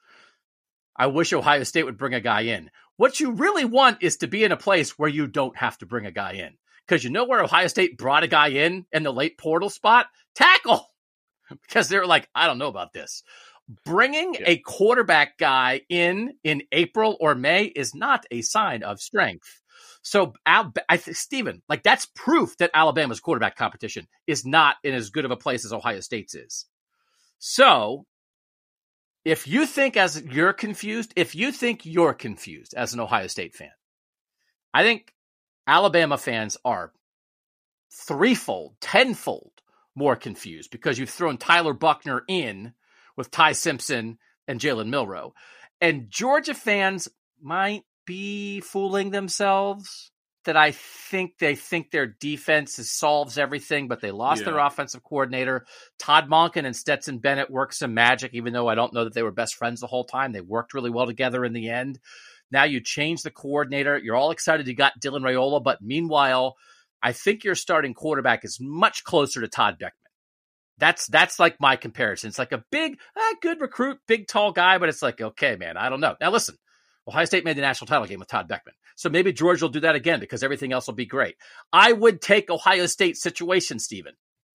I wish Ohio State would bring a guy in. What you really want is to be in a place where you don't have to bring a guy in. Because you know where Ohio State brought a guy in in the late portal spot? Tackle. Because they were like, I don't know about this. Bringing yeah. a quarterback guy in in April or May is not a sign of strength. So, Al, I th- Stephen, like that's proof that Alabama's quarterback competition is not in as good of a place as Ohio State's is. So, if you think as you're confused, if you think you're confused as an Ohio State fan, I think Alabama fans are threefold, tenfold more confused because you've thrown Tyler Buckner in with Ty Simpson and Jalen Milroe. And Georgia fans might be fooling themselves that I think they think their defense is, solves everything, but they lost yeah. their offensive coordinator. Todd Monken and Stetson Bennett worked some magic, even though I don't know that they were best friends the whole time. They worked really well together in the end. Now you change the coordinator. You're all excited you got Dylan Raiola, but meanwhile, I think your starting quarterback is much closer to Todd Beckman. That's that's like my comparison. It's like a big, ah, good recruit, big, tall guy, but it's like, okay, man, I don't know. Now listen, Ohio State made the national title game with Todd Beckman. So maybe Georgia will do that again because everything else will be great. I would take Ohio State's situation, Stephen,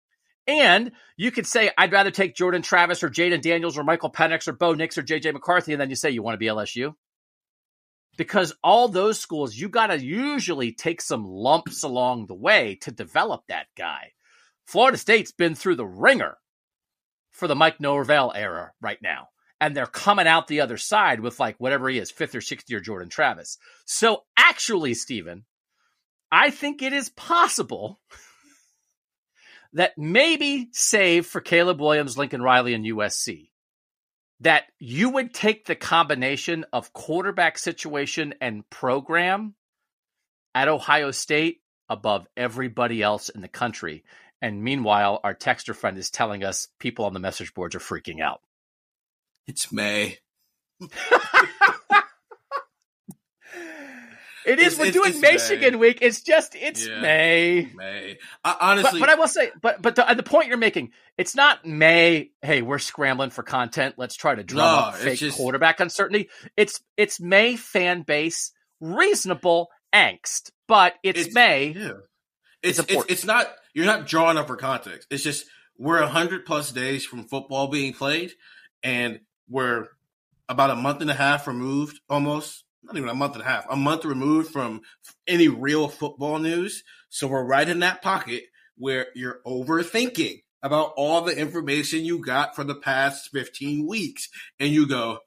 And you could say, I'd rather take Jordan Travis or Jaden Daniels or Michael Penix or Bo Nix or J J McCarthy. And then you say, you want to be L S U? Because all those schools, you got to usually take some lumps along the way to develop that guy. Florida State's been through the ringer for the Mike Norvell era right now. And they're coming out the other side with like whatever he is, fifth or sixth year Jordan Travis. So actually, Stephen, I think it is possible that maybe save for Caleb Williams, Lincoln Riley, and U S C, that you would take the combination of quarterback situation and program at Ohio State above everybody else in the country. And meanwhile, our texter friend is telling us people on the message boards are freaking out. It's May. It is. It's, We're it's, doing it's Michigan May. week. It's just, it's yeah. May. May. I, honestly. But, but I will say, but but the, the point you're making, it's not May, hey, we're scrambling for content. Let's try to drum no, up fake just, quarterback uncertainty. It's it's May fan base, reasonable angst, but it's, it's May. Yeah. It's, it's, it's, it's not, you're not drawing up for context. It's just, we're one hundred plus days from football being played, and we're about a month and a half removed almost. Not even a month and a half, a month removed from any real football news. So we're right in that pocket where you're overthinking about all the information you got for the past fifteen weeks. And you go,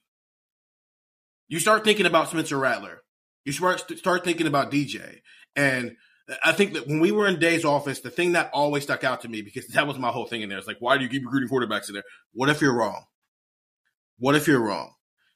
you start thinking about Spencer Rattler. You start, start thinking about D J. And I think that when we were in Day's office, the thing that always stuck out to me, because that was my whole thing in there, it's like, why do you keep recruiting quarterbacks in there? What if you're wrong? What if you're wrong?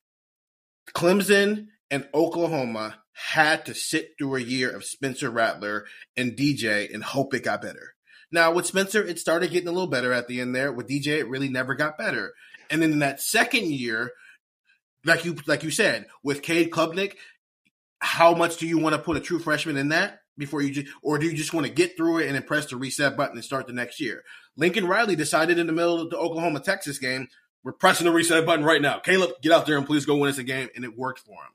Clemson and Oklahoma had to sit through a year of Spencer Rattler and D J and hope it got better. Now, with Spencer, it started getting a little better at the end there. With D J, it really never got better. And then in that second year, like you like you said, with Cade Klubnik, how much do you want to put a true freshman in that before you just, or do you just want to get through it and then press the reset button and start the next year? Lincoln Riley decided in the middle of the Oklahoma-Texas game, we're pressing the reset button right now. Caleb, get out there and please go win us a game, and it worked for him.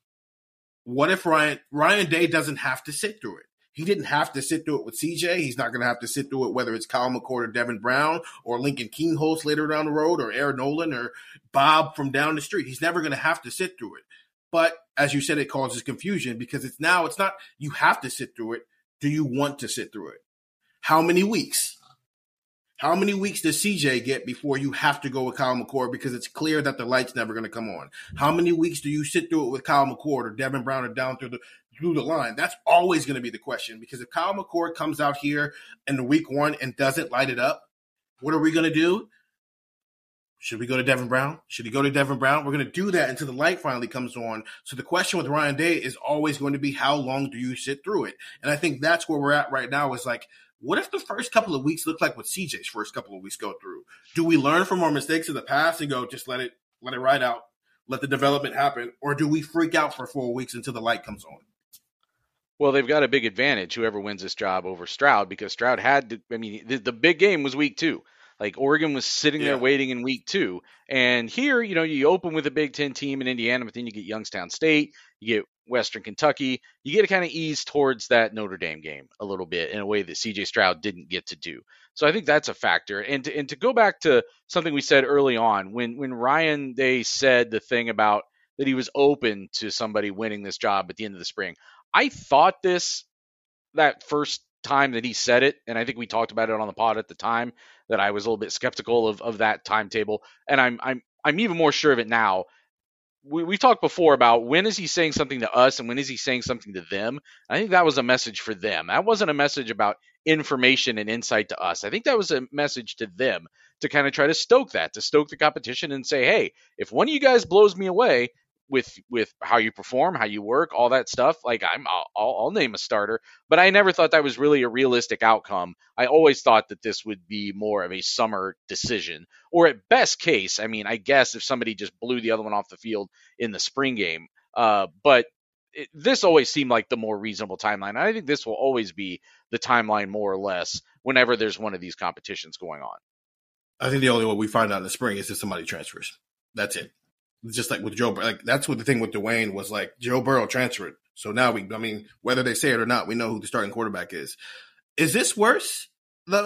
What if Ryan Ryan Day doesn't have to sit through it? He didn't have to sit through it with C J. He's not going to have to sit through it whether it's Kyle McCord or Devin Brown or Lincoln Keenholz later down the road or Aaron Nolan or Bob from down the street. He's never going to have to sit through it. But as you said, it causes confusion because it's now it's not you have to sit through it. Do you want to sit through it? How many weeks? How many weeks does C J get before you have to go with Kyle McCord because it's clear that the light's never going to come on? How many weeks do you sit through it with Kyle McCord or Devin Brown or down through the through the line? That's always going to be the question because if Kyle McCord comes out here in the week one and doesn't light it up, what are we going to do? Should we go to Devin Brown? Should he go to Devin Brown? We're going to do that until the light finally comes on. So the question with Ryan Day is always going to be how long do you sit through it? And I think that's where we're at right now is like, what if the first couple of weeks look like what C J's first couple of weeks go through? Do we learn from our mistakes of the past and go, just let it let it ride out, let the development happen, or do we freak out for four weeks until the light comes on? Well, they've got a big advantage, whoever wins this job over Stroud, because Stroud had to, I mean, the, the big game was week two. Like Oregon was sitting yeah. there waiting in week two. And here, you know, you open with a Big Ten team in Indiana, but then you get Youngstown State, you get Western Kentucky. You get to kind of ease towards that Notre Dame game a little bit in a way that C J Stroud didn't get to do. So I think that's a factor. And to, and to go back to something we said early on, when, when Ryan Day said the thing about that he was open to somebody winning this job at the end of the spring, I thought this that first time that he said it, and I think we talked about it on the pod at the time, that I was a little bit skeptical of, of that timetable. And I'm I'm I'm even more sure of it now. We we talked before about when is he saying something to us and when is he saying something to them. I think that was a message for them. That wasn't a message about information and insight to us. I think that was a message to them to kind of try to stoke that, to stoke the competition and say, hey, if one of you guys blows me away with with how you perform, how you work, all that stuff, like I'm, I'll, I'll name a starter. But I never thought that was really a realistic outcome. I always thought that this would be more of a summer decision, or at best case, I mean, I guess if somebody just blew the other one off the field in the spring game. Uh, but it, this always seemed like the more reasonable timeline. I think this will always be the timeline more or less whenever there's one of these competitions going on. I think the only way we find out in the spring is if somebody transfers. That's it. Just like with Joe, like that's what the thing with Dwayne was like. Joe Burrow transferred, so now we, I mean, whether they say it or not, we know who the starting quarterback is. Is this worse though?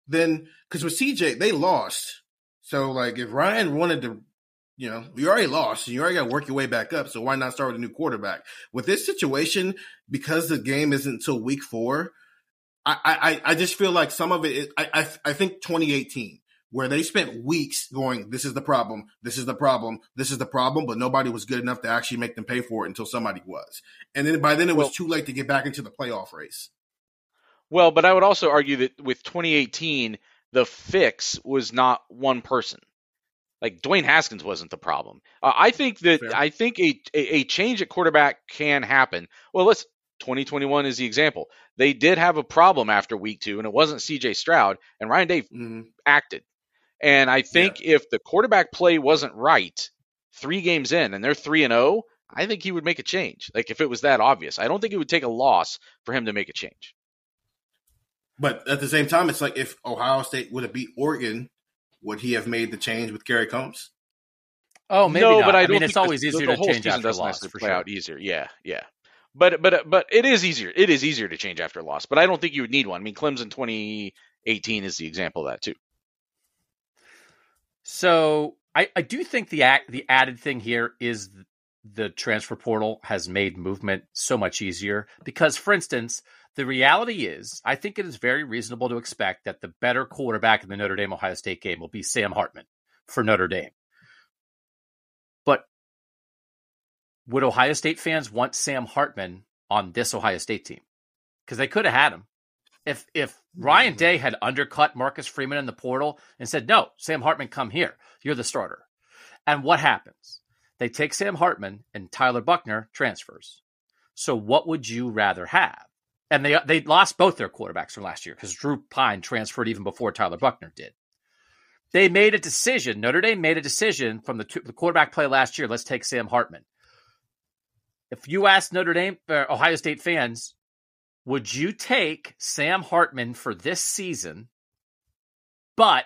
then because with C J, they lost. So, like, if Ryan wanted to, you know, you already lost, and you already got to work your way back up, so why not start with a new quarterback? With this situation, because the game isn't until week four, I I, I just feel like some of it, is, I, I I think twenty eighteen, where they spent weeks going, this is the problem, this is the problem, this is the problem, but nobody was good enough to actually make them pay for it until somebody was. And then by then it was well, too late to get back into the playoff race. Well, but I would also argue that with twenty eighteen, the fix was not one person. Like Dwayne Haskins wasn't the problem. Uh, I think that Fair. I think a, a a change at quarterback can happen. Well, let's twenty twenty-one is the example. They did have a problem after week two, and it wasn't C J Stroud, and Ryan Day mm-hmm. acted. And I think yeah. if the quarterback play wasn't right three games in and they're three and oh, I think he would make a change. Like if it was that obvious. I don't think it would take a loss for him to make a change. But at the same time, it's like if Ohio State would have beat Oregon, would he have made the change with Kerry Combs? Oh, maybe no, not. but I, I don't mean, think it's always the, easier the to whole change season after a doesn't loss. For play sure. out easier. Yeah, yeah. But but but it is easier. It is easier to change after a loss. But I don't think you would need one. I mean, Clemson twenty eighteen is the example of that too. So I, I do think the act, the added thing here is the transfer portal has made movement so much easier because, for instance, the reality is I think it is very reasonable to expect that the better quarterback in the Notre Dame-Ohio State game will be Sam Hartman for Notre Dame. But would Ohio State fans want Sam Hartman on this Ohio State team? Because they could have had him. If if Ryan Day had undercut Marcus Freeman in the portal and said, no, Sam Hartman, come here. You're the starter. And what happens? They take Sam Hartman and Tyler Buchner transfers. So what would you rather have? And they they lost both their quarterbacks from last year because Drew Pine transferred even before Tyler Buchner did. They made a decision. Notre Dame made a decision from the, two, the quarterback play last year. Let's take Sam Hartman. If you ask Notre Dame or Ohio State fans, would you take Sam Hartman for this season, but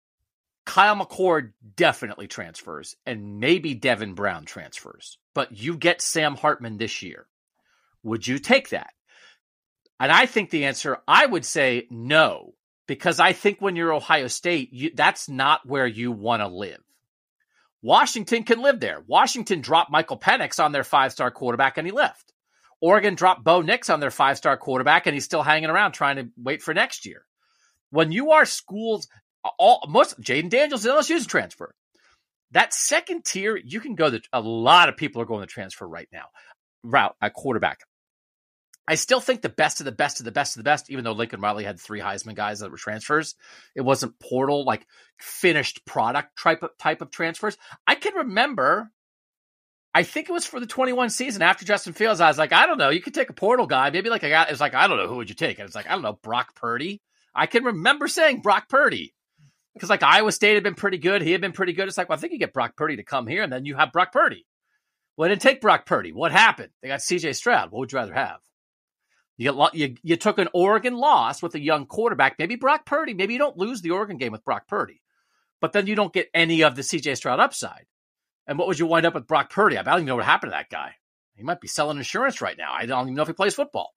Kyle McCord definitely transfers and maybe Devin Brown transfers, but you get Sam Hartman this year? Would you take that? And I think the answer, I would say no, because I think when you're Ohio State, you, that's not where you want to live. Washington can live there. Washington dropped Michael Penix on their five-star quarterback and he left. Oregon dropped Bo Nix on their five-star quarterback, and he's still hanging around trying to wait for next year. When you are schools, all most Jaden Daniels L S U's transfer. That second tier, you can go. The, a lot of people are going to transfer right now. Route at quarterback. I still think the best of the best of the best of the best, even though Lincoln Riley had three Heisman guys that were transfers, it wasn't portal like finished product type of type of transfers. I can remember. I think it was for the twenty-one season after Justin Fields. I was like, I don't know. You could take a portal guy. Maybe like a guy. It was like, I don't know. Who would you take? And it's like, I don't know. Brock Purdy. I can remember saying Brock Purdy because like Iowa State had been pretty good. He had been pretty good. It's like, well, I think you get Brock Purdy to come here and then you have Brock Purdy. Well, they didn't take Brock Purdy. What happened? They got C J Stroud. What would you rather have? You get you, you took an Oregon loss with a young quarterback. Maybe Brock Purdy. Maybe you don't lose the Oregon game with Brock Purdy, but then you don't get any of the C J Stroud upside. And what would you wind up with Brock Purdy? I don't even know what happened to that guy. He might be selling insurance right now. I don't even know if he plays football.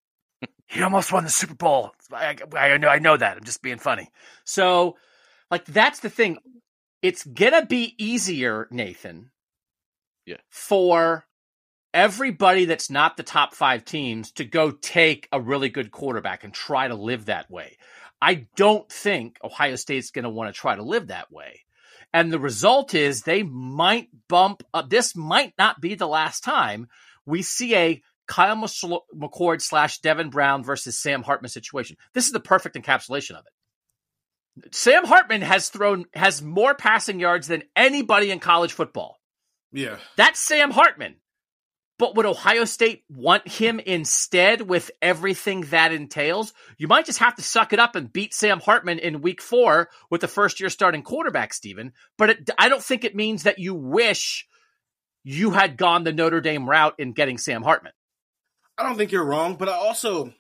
He almost won the Super Bowl. I, I know I know that. I'm just being funny. So, like, that's the thing. It's going to be easier, Nathan, yeah, for everybody that's not the top five teams to go take a really good quarterback and try to live that way. I don't think Ohio State's going to want to try to live that way. And the result is they might bump up. This might not be the last time we see a Kyle McCord slash Devin Brown versus Sam Hartman situation. This is the perfect encapsulation of it. Sam Hartman has thrown, has more passing yards than anybody in college football. Yeah. That's Sam Hartman. But would Ohio State want him instead with everything that entails? You might just have to suck it up and beat Sam Hartman in week four with the first-year starting quarterback, Stephen. But it, I don't think it means that you wish you had gone the Notre Dame route in getting Sam Hartman. I don't think you're wrong, but I also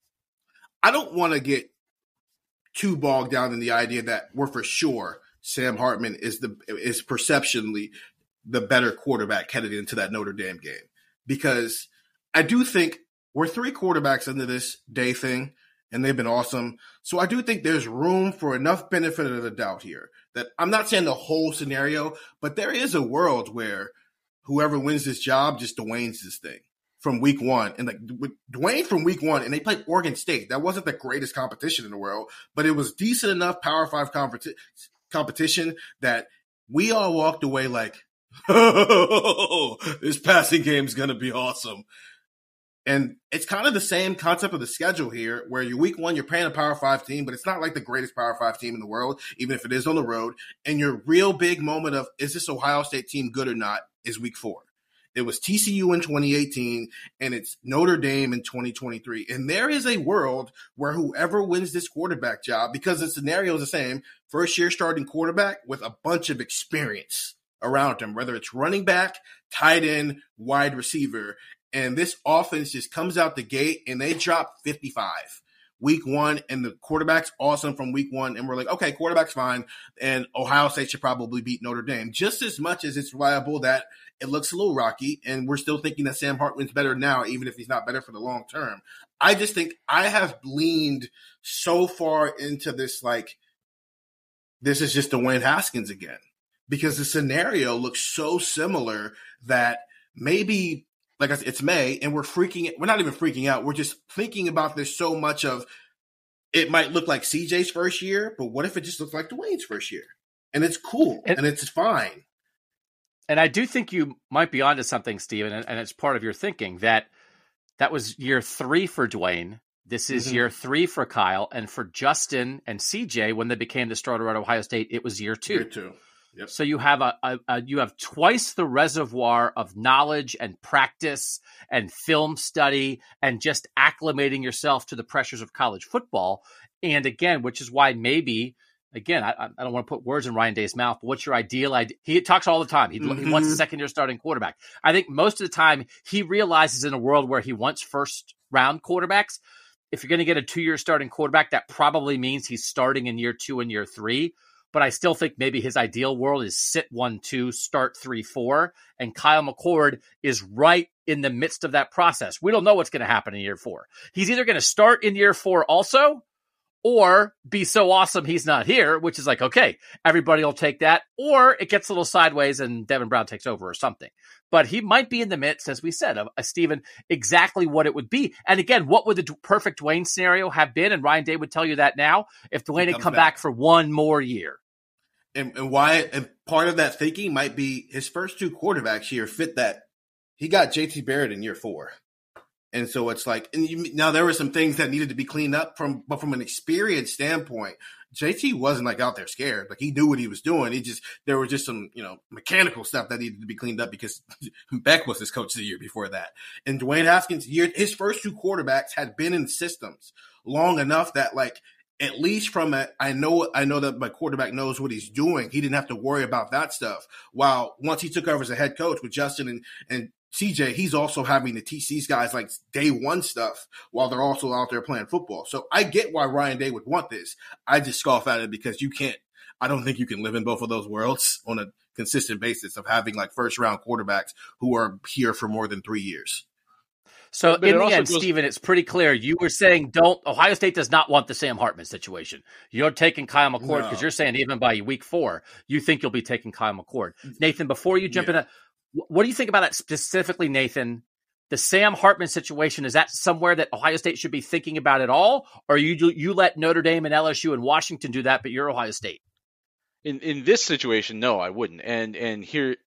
I don't want to get too bogged down in the idea that we're for sure Sam Hartman is the is perceptionally the better quarterback headed into that Notre Dame game. Because I do think we're three quarterbacks into this day thing, and they've been awesome. So I do think there's room for enough benefit of the doubt here that I'm not saying the whole scenario, but there is a world where whoever wins this job just Dwayne's this thing from week one. And like with Dwayne from week one, and they played Oregon State. That wasn't the greatest competition in the world, but it was decent enough Power Five competi- competition that we all walked away like, oh, this passing game is going to be awesome. And it's kind of the same concept of the schedule here, where your week one, you're playing a Power Five team, but it's not like the greatest Power Five team in the world, even if it is on the road. And your real big moment of, is this Ohio State team good or not, is week four. It was T C U in twenty eighteen, and it's Notre Dame in twenty twenty-three. And there is a world where whoever wins this quarterback job, because the scenario is the same, first year starting quarterback with a bunch of experience around him, whether it's running back, tight end, wide receiver. And this offense just comes out the gate and they drop fifty-five week one, and the quarterback's awesome from week one. And we're like, okay, quarterback's fine. And Ohio State should probably beat Notre Dame just as much as it's reliable that it looks a little rocky. And we're still thinking that Sam Hartman's better now, even if he's not better for the long term. I just think I have leaned so far into this, like, this is just Dwayne Haskins again, because the scenario looks so similar that maybe, like I said, it's May and we're freaking – we're not even freaking out. We're just thinking about this so much of it might look like C J's first year, but what if it just looks like Dwayne's first year? And it's cool and, and it's fine. And I do think you might be onto something, Steven, and, and it's part of your thinking that that was year three for Dwayne. This is mm-hmm. year three for Kyle. And for Justin and C J, when they became the starter at Ohio State, it was year two. Year two. Yep. So you have a, a, a you have twice the reservoir of knowledge and practice and film study and just acclimating yourself to the pressures of college football. And again, which is why maybe, again, I, I don't want to put words in Ryan Day's mouth, but what's your ideal idea? He talks all the time. He, mm-hmm. he wants a second year starting quarterback. I think most of the time he realizes in a world where he wants first round quarterbacks, if you're going to get a two year starting quarterback, that probably means he's starting in year two and year three. But I still think maybe his ideal world is sit one, two, start three, four. And Kyle McCord is right in the midst of that process. We don't know what's going to happen in year four. He's either going to start in year four also, or be so awesome he's not here, which is like, okay, everybody will take that. Or it gets a little sideways and Devin Brown takes over or something. But he might be in the midst, as we said, of uh, Steven, exactly what it would be. And again, what would the d- perfect Dwayne scenario have been? And Ryan Day would tell you that now, if Dwayne had come back. back for one more year. And, and why, and part of that thinking might be his first two quarterbacks here fit that. He got J T Barrett in year four. And so it's like, and you, now there were some things that needed to be cleaned up from, but from an experience standpoint, J T wasn't like out there scared. Like he knew what he was doing. He just, there was just some, you know, mechanical stuff that needed to be cleaned up because Beck was his coach the year before that. And Dwayne Haskins, year, his first two quarterbacks had been in systems long enough that like, at least from a, I know, I know that my quarterback knows what he's doing. He didn't have to worry about that stuff. While once he took over as a head coach with Justin and, and C J, he's also having to teach these guys like day one stuff while they're also out there playing football. So I get why Ryan Day would want this. I just scoff at it because you can't, I don't think you can live in both of those worlds on a consistent basis of having like first round quarterbacks who are here for more than three years. So but in the end, goes- Steven, it's pretty clear. You were saying don't Ohio State does not want the Sam Hartman situation. You're taking Kyle McCord because no. you're saying even by week four, you think you'll be taking Kyle McCord. Nathan, before you jump yeah. in, what do you think about that specifically, Nathan? The Sam Hartman situation, is that somewhere that Ohio State should be thinking about at all? Or you you let Notre Dame and L S U and Washington do that, but you're Ohio State? In in this situation, no, I wouldn't. And and here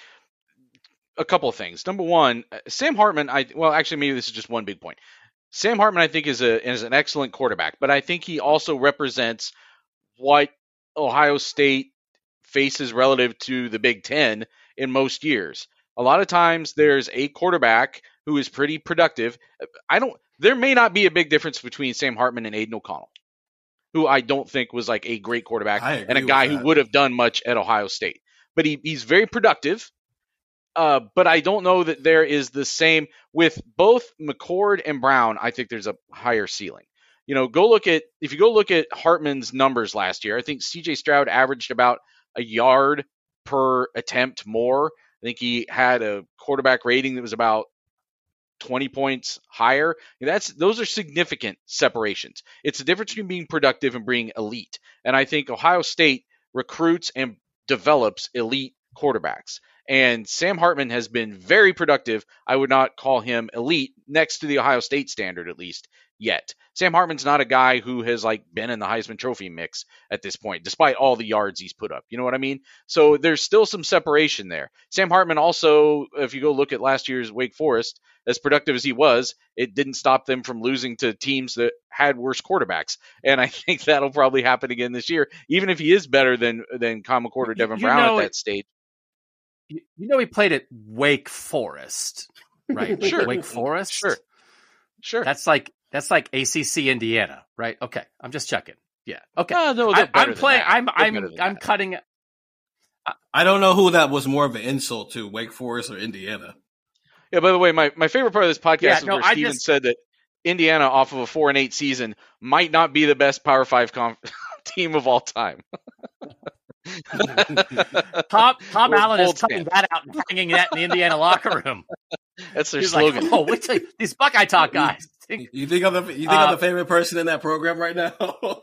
a couple of things. Number one, Sam Hartman, I well, actually, maybe this is just one big point. Sam Hartman, I think, is a is an excellent quarterback, but I think he also represents what Ohio State faces relative to the Big Ten in most years. A lot of times, there's a quarterback who is pretty productive. I don't. There may not be a big difference between Sam Hartman and Aiden O'Connell, who I don't think was like a great quarterback and a guy who would have done much at Ohio State. But he he's very productive. Uh, but I don't know that there is the same with both McCord and Brown. I think there's a higher ceiling. You know, go look at if you go look at Hartman's numbers last year. I think C J Stroud averaged about a yard per attempt more. I think he had a quarterback rating that was about twenty points higher. That's those are significant separations. It's the difference between being productive and being elite. And I think Ohio State recruits and develops elite quarterbacks. And Sam Hartman has been very productive. I would not call him elite next to the Ohio State standard, at least yet. Sam Hartman's not a guy who has like been in the Heisman Trophy mix at this point, despite all the yards he's put up. You know what I mean? So there's still some separation there. Sam Hartman also, if you go look at last year's Wake Forest, as productive as he was, it didn't stop them from losing to teams that had worse quarterbacks. And I think that'll probably happen again this year, even if he is better than than Kyle McCord or Devin you Brown know at that it, stage. You know he played at Wake Forest, right? Sure. Wake Forest? Sure. Sure. That's like That's like A C C Indiana, right? Okay, I'm just checking. Yeah. Okay. Uh, no, I, I'm than playing. that. I'm. They're I'm. better than I'm that. cutting. I don't know who that was more of an insult to, Wake Forest or Indiana. Yeah, by the way, my, my favorite part of this podcast Yeah, is no, where I Steven just- said that Indiana, off of a four and eight season, might not be the best Power Five com- team of all time. Tom Tom We're Allen is bold cutting fans. that out and hanging that in the Indiana locker room. That's their He's slogan. like, oh, wait till you, these Buckeye Talk guys. You think I'm the you think Uh, I'm the favorite person in that program right now?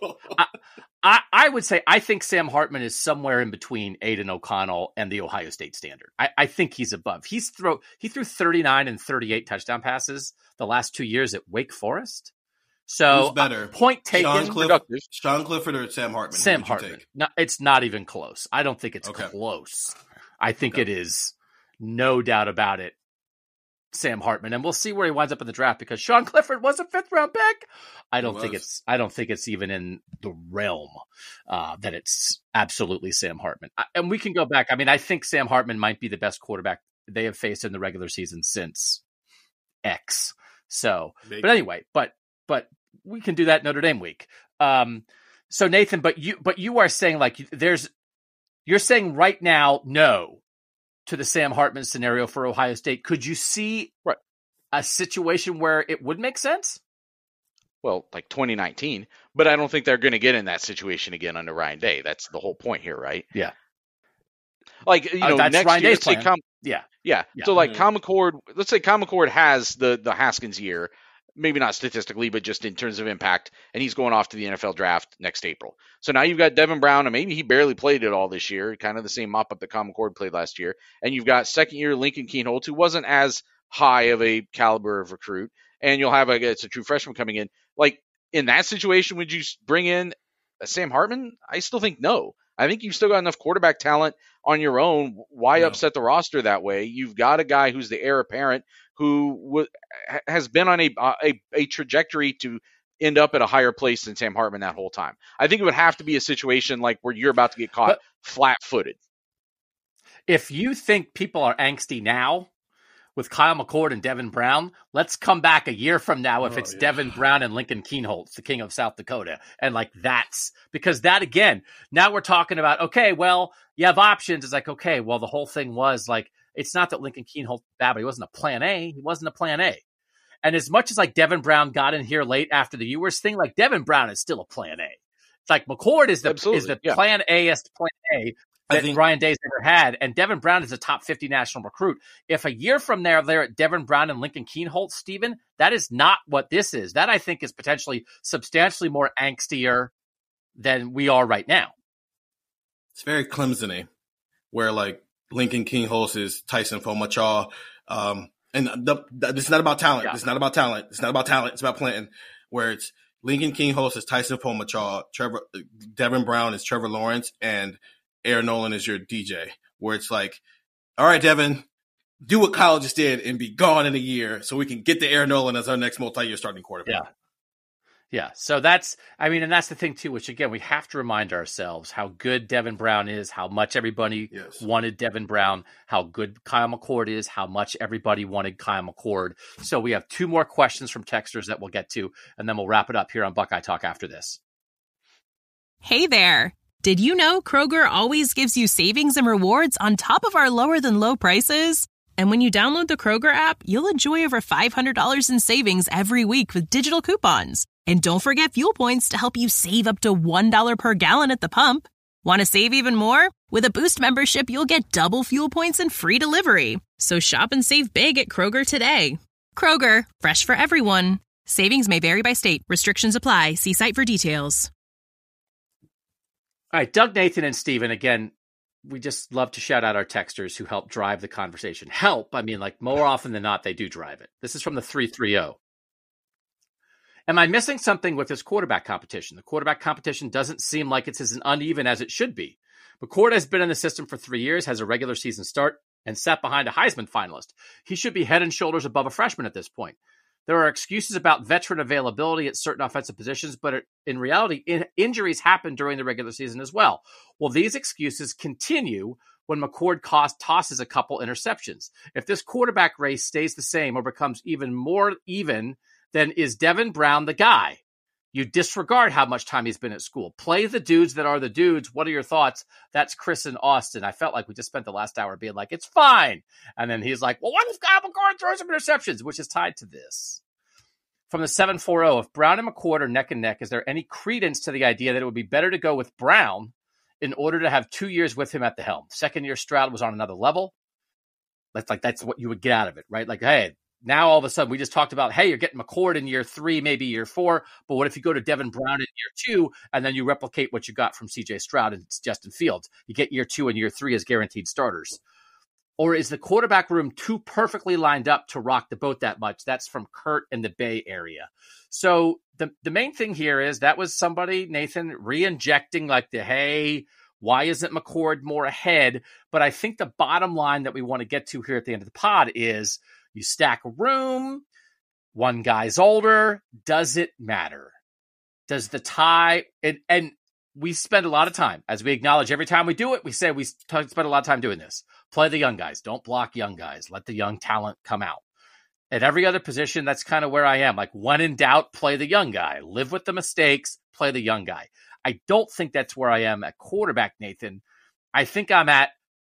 I, I would say I think Sam Hartman is somewhere in between Aiden O'Connell and the Ohio State standard. I, I think he's above. He's throw he threw thirty-nine and thirty-eight touchdown passes the last two years at Wake Forest. So Who's better? uh, point taken. Sean, Cliff, Sean Clifford or Sam Hartman? Sam Who would you Hartman. take? No, it's not even close. I don't think it's Okay. close. I think it is no doubt about it. Sam Hartman, and we'll see where he winds up in the draft because Sean Clifford was a fifth round pick. I don't He think was. it's. I don't think it's even in the realm uh, that it's absolutely Sam Hartman. I, and we can go back. I mean, I think Sam Hartman might be the best quarterback they have faced in the regular season since X. So, Big. but anyway, but but we can do that Notre Dame week. Um, so Nathan, but you but you are saying like there's you're saying right now no to the Sam Hartman scenario for Ohio State. Could you see Right. a situation where it would make sense? Well, like twenty nineteen, but I don't think they're going to get in that situation again under Ryan Day. That's the whole point here, right? Yeah. Like, you Uh, know, that's next Ryan year, Day's let's say plan. Com- Yeah. yeah. Yeah. So, like, Mhm. Kyle McCord, let's say Kyle McCord has the, the Haskins year, maybe not statistically, but just in terms of impact, and he's going off to the N F L draft next April. So now you've got Devin Brown, and maybe he barely played it all this year, kind of the same mop-up that Kyle McCord played last year. And you've got second-year Lincoln Keenholz, who wasn't as high of a caliber of recruit, and you'll have, a, it's a true freshman coming in. Like, in that situation, would you bring in a Sam Hartman? I still think no. I think you've still got enough quarterback talent on your own. Why No. upset the roster that way? You've got a guy who's the heir apparent who w- has been on a, a a trajectory to end up at a higher place than Sam Hartman that whole time. I think it would have to be a situation like where you're about to get caught But- flat-footed. If you think people are angsty now with Kyle McCord and Devin Brown, let's come back a year from now if Oh, it's yeah. Devin Brown and Lincoln Keenholz, the king of South Dakota. And like that's because that again, now we're talking about, okay, well, you have options. It's like, okay, well, the whole thing was like, it's not that Lincoln Keenholz was bad, but he wasn't a plan A. He wasn't a plan A. And as much as like Devin Brown got in here late after the Ewers thing, like Devin Brown is still a plan A. It's like McCord is the Absolutely, is the yeah. plan A-est plan A I that think- Ryan Day's ever had, and Devin Brown is a top fifty national recruit. If a year from there they're at Devin Brown and Lincoln Keenholz, Stephen, that is not what this is. That I think is potentially substantially more angstier than we are right now. It's very Clemson-y, where like Lincoln Keenholz is Tyson Fomachaw. Um, and the, the, it's not about talent. Yeah. It's not about talent. It's not about talent. It's about planting. Where it's Lincoln Keenholz is Tyson Fomachaw, Trevor Devin Brown is Trevor Lawrence, and Aaron Nolan is your D J. Where it's like, all right, Devin, do what Kyle just did and be gone in a year, so we can get to Aaron Nolan as our next multi-year starting quarterback. Yeah. Yeah. So that's, I mean, and that's the thing too, which again, we have to remind ourselves how good Devin Brown is, how much everybody Yes. wanted Devin Brown, how good Kyle McCord is, how much everybody wanted Kyle McCord. So we have two more questions from texters that we'll get to, and then we'll wrap it up here on Buckeye Talk after this. Hey there. Did you know Kroger always gives you savings and rewards on top of our lower than low prices? And when you download the Kroger app, you'll enjoy over five hundred dollars in savings every week with digital coupons. And don't forget fuel points to help you save up to one dollar per gallon at the pump. Want to save even more? With a Boost membership, you'll get double fuel points and free delivery. So shop and save big at Kroger today. Kroger, fresh for everyone. Savings may vary by state. Restrictions apply. See site for details. All right, Doug, Nathan, and Steven, again, we just love to shout out our texters who help drive the conversation. Help, I mean, like more often than not, they do drive it. This is from the three three zero. Am I missing something with this quarterback competition? The quarterback competition doesn't seem like it's as uneven as it should be. McCord has been in the system for three years, has a regular season start, and sat behind a Heisman finalist. He should be head and shoulders above a freshman at this point. There are excuses about veteran availability at certain offensive positions, but in reality, in- injuries happen during the regular season as well. Will these excuses continue when McCord cost, tosses a couple interceptions? If this quarterback race stays the same or becomes even more even, then is Devin Brown the guy? You disregard how much time he's been at school. Play the dudes that are the dudes. What are your thoughts? That's Chris in Austin. I felt like we just spent the last hour being like, it's fine. And then he's like, well, what if Kyle McCord throws some interceptions, which is tied to this? From the seven four zero, if Brown and McCord are neck and neck, is there any credence to the idea that it would be better to go with Brown in order to have two years with him at the helm? Second year Stroud was on another level. That's like, that's what you would get out of it, right? Like, hey, now all of a sudden we just talked about, hey, you're getting McCord in year three, maybe year four, but what if you go to Devin Brown in year two and then you replicate what you got from C J Stroud and Justin Fields? You get year two and year three as guaranteed starters. Or is the quarterback room too perfectly lined up to rock the boat that much? That's from Kurt in the Bay Area. So the, the main thing here is that was somebody, Nathan, re-injecting like the, hey, why isn't McCord more ahead? But I think the bottom line that we want to get to here at the end of the pod is you stack a room, one guy's older, does it matter? Does the tie, and, and we spend a lot of time, as we acknowledge every time we do it, we say we spend a lot of time doing this. Play the young guys. Don't block young guys. Let the young talent come out. At every other position, that's kind of where I am. Like, when in doubt, play the young guy. Live with the mistakes, play the young guy. I don't think that's where I am at quarterback, Nathan. I think I'm at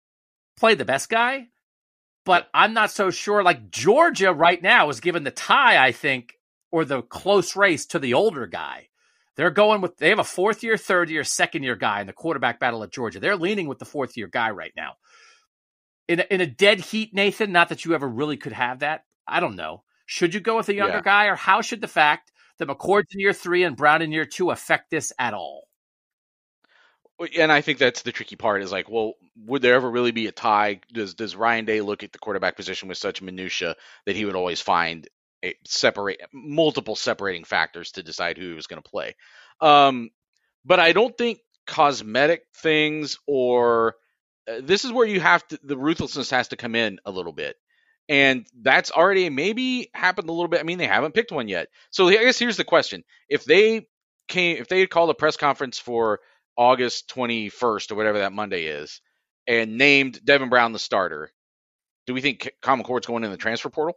play the best guy, but I'm not so sure. Like, Georgia right now is given the tie, I think, or the close race to the older guy. They're going with, they have a fourth year, third year, second year guy in the quarterback battle at Georgia. They're leaning with the fourth year guy right now. In a, in a dead heat, Nathan, not that you ever really could have that. I don't know. Should you go with a younger yeah. guy, or how should the fact that McCord's in year three and Brown in year two affect this at all? And I think that's the tricky part is like, well, would there ever really be a tie? Does does Ryan Day look at the quarterback position with such minutia that he would always find a separate multiple separating factors to decide who he was going to play? Um, but I don't think cosmetic things or uh, this is where you have to, the ruthlessness has to come in a little bit. And that's already maybe happened a little bit. I mean, they haven't picked one yet. So I guess here's the question. If they came, if they had called a press conference for August twenty-first or whatever that Monday is and named Devin Brown the starter, do we think Kyle McCord's going in the transfer portal?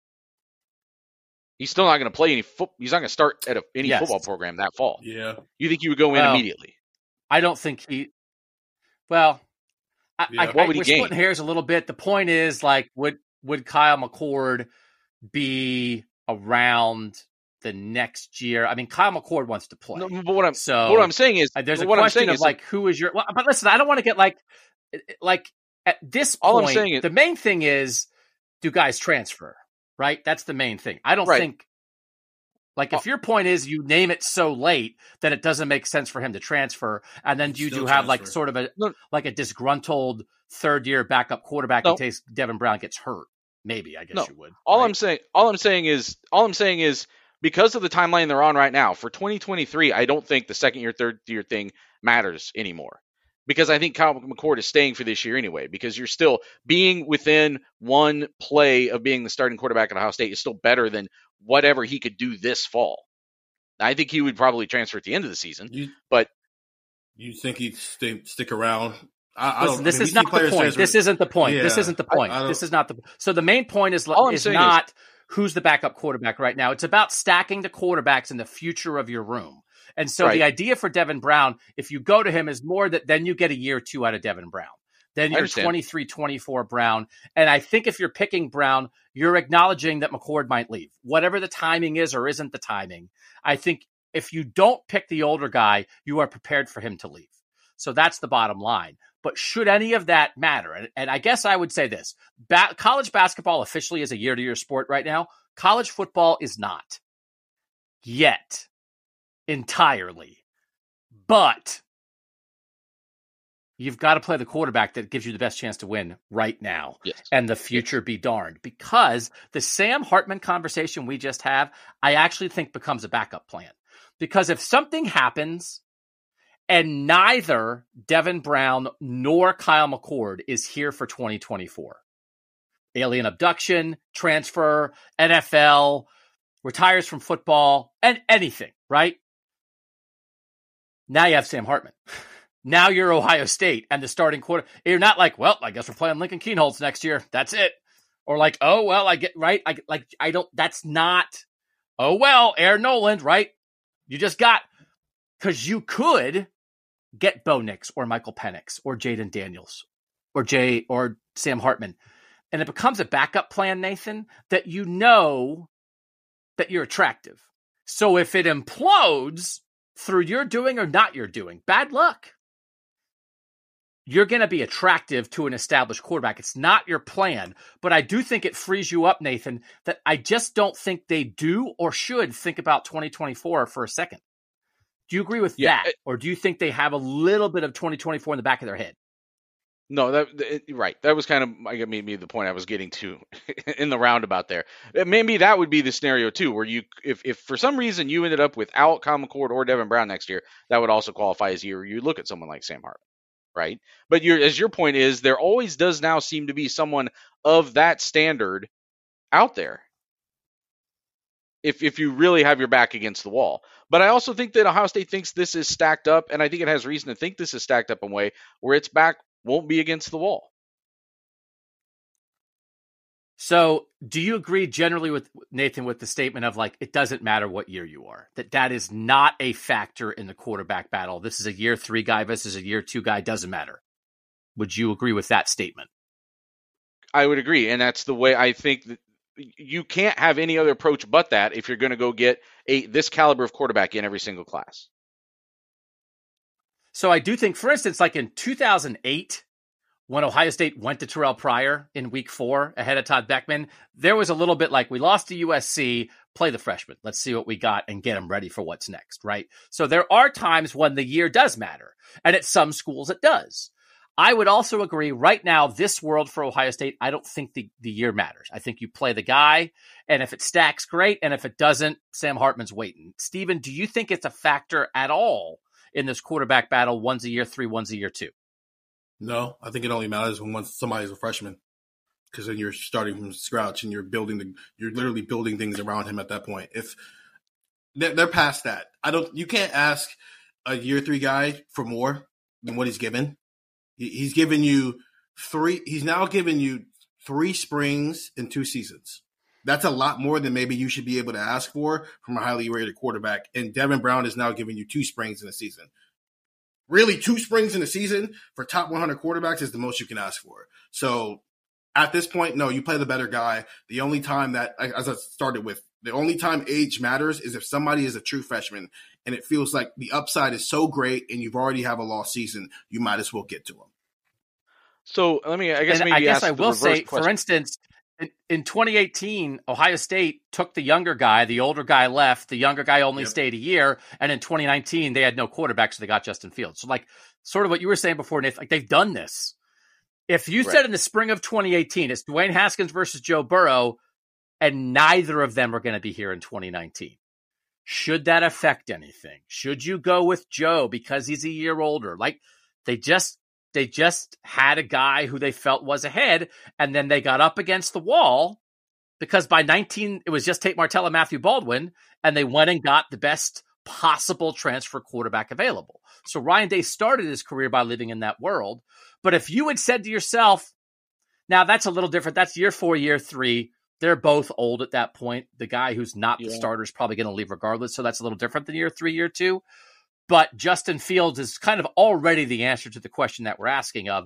He's still not going to play any foot. He's not going to start at a, any yes. football program that fall. Yeah. You think he would go in well, immediately? I don't think he, well, I, yeah. I, what would I, he we're gain? splitting hairs a little bit. The point is, like, would, would Kyle McCord be around the next year? I mean, Kyle McCord wants to play. No, but what I'm so what I'm saying is there's a what question I'm saying of is like who is your. Well, but listen, I don't want to get like like at this point. All I'm saying is, the main thing is, do guys transfer? Right, that's the main thing. I don't right. think like if your point is you name it so late that it doesn't make sense for him to transfer, and then you do transfer. have like sort of a no. like a disgruntled third year backup quarterback no. in case Devin Brown gets hurt. Maybe I guess no. you would. All right? I'm saying, all I'm saying is, all I'm saying is, because of the timeline they're on right now for twenty twenty-three, I don't think the second year, third year thing matters anymore. Because I think Kyle McCord is staying for this year anyway. Because you're still being within one play of being the starting quarterback at Ohio State is still better than whatever he could do this fall. I think he would probably transfer at the end of the season. You, but you think he'd stay stick around? I, I Listen, don't, this I mean, is not the point. transfer. This isn't the point. Yeah, this isn't the point. I, I this is not the. So the main point is, is not is, who's the backup quarterback right now. It's about stacking the quarterbacks in the future of your room. And so right. the idea for Devin Brown, if you go to him, is more that then you get a year or two out of Devin Brown. Then you're twenty-three twenty-four Brown. And I think if you're picking Brown, you're acknowledging that McCord might leave. Whatever the timing is or isn't the timing, I think if you don't pick the older guy, you are prepared for him to leave. So that's the bottom line. But should any of that matter? And, and I guess I would say this. Ba- college basketball officially is a year-to-year sport right now. College football is not yet entirely, but you've got to play the quarterback that gives you the best chance to win right now. Yes. And the future yes. be darned. Because the Sam Hartman conversation we just have, I actually think becomes a backup plan. Because if something happens and neither Devin Brown nor Kyle McCord is here for twenty twenty-four, alien abduction, transfer, N F L, retires from football, and anything, right? Now you have Sam Hartman. Now you're Ohio State and the starting quarter. You're not like, well, I guess we're playing Lincoln Kienholz next year. That's it. Or like, oh, well, I get right. I like, I don't, that's not, oh, well, Aaron Noland, right? You just got, because you could get Bo Nix or Michael Penix or Jaden Daniels or Jay or Sam Hartman. And it becomes a backup plan, Nathan, that you know that you're attractive. So if it implodes through your doing or not your doing, bad luck. You're going to be attractive to an established quarterback. It's not your plan, but I do think it frees you up, Nathan, that I just don't think they do or should think about twenty twenty-four for a second. Do you agree with yeah, that? It, or do you think they have a little bit of twenty twenty-four in the back of their head? No, that it, right. That was kind of I maybe the point I was getting to in the roundabout there. Maybe that would be the scenario too, where you, if, if for some reason you ended up without Kyle McCord or Devin Brown next year, that would also qualify as a year you look at someone like Sam Hartman. Right. But your, as your point is, there always does now seem to be someone of that standard out there. If if you really have your back against the wall. But I also think that Ohio State thinks this is stacked up, and I think it has reason to think this is stacked up in a way where its back won't be against the wall. So do you agree generally with Nathan with the statement of like, it doesn't matter what year you are, that that is not a factor in the quarterback battle? This is a year three guy versus a year two guy. Doesn't matter. Would you agree with that statement? I would agree. And that's the way I think that you can't have any other approach but that if you're going to go get a this caliber of quarterback in every single class. So I do think, for instance, like in two thousand eight, when Ohio State went to Terrell Pryor in week four ahead of Todd Beckman, there was a little bit like, we lost to U S C, play the freshman. Let's see what we got and get them ready for what's next, right? So there are times when the year does matter, and at some schools it does. I would also agree right now, this world for Ohio State, I don't think the, the year matters. I think you play the guy, and if it stacks, great, and if it doesn't, Sam Hartman's waiting. Stephen, do you think it's a factor at all in this quarterback battle? One's a year three, one's a year two. No, I think it only matters when once somebody's a freshman, because then you're starting from scratch and you're building the, you're literally building things around him at that point. If they're, they're past that, I don't, you can't ask a year three guy for more than what he's given. He, he's given you three, he's now given you three springs and two seasons. That's a lot more than maybe you should be able to ask for from a highly rated quarterback. And Devin Brown is now giving you two springs in a season. Really, two springs in a season for top one hundred quarterbacks is the most you can ask for. So at this point, no, you play the better guy. The only time that, as I started with, the only time age matters is if somebody is a true freshman and it feels like the upside is so great and you've already have a lost season, you might as well get to them. So let me, I guess, and maybe I guess ask I will say, question. For instance, in, in twenty eighteen, Ohio State took the younger guy, the older guy left, the younger guy only yep. stayed a year, and in twenty nineteen, they had no quarterback, so they got Justin Fields. So, like, sort of what you were saying before, Nathan, like, they've done this. If you right. said in the spring of twenty eighteen, it's Dwayne Haskins versus Joe Burrow, and neither of them are going to be here in twenty nineteen, should that affect anything? Should you go with Joe because he's a year older? Like, they just They just had a guy who they felt was ahead, and then they got up against the wall because by nineteen, it was just Tate Martell and Matthew Baldwin, and they went and got the best possible transfer quarterback available. So Ryan Day started his career by living in that world. But if you had said to yourself, now that's a little different. That's year four, year three. They're both old at that point. The guy who's not yeah. the starter is probably going to leave regardless. So that's a little different than year three, year two. But Justin Fields is kind of already the answer to the question that we're asking of,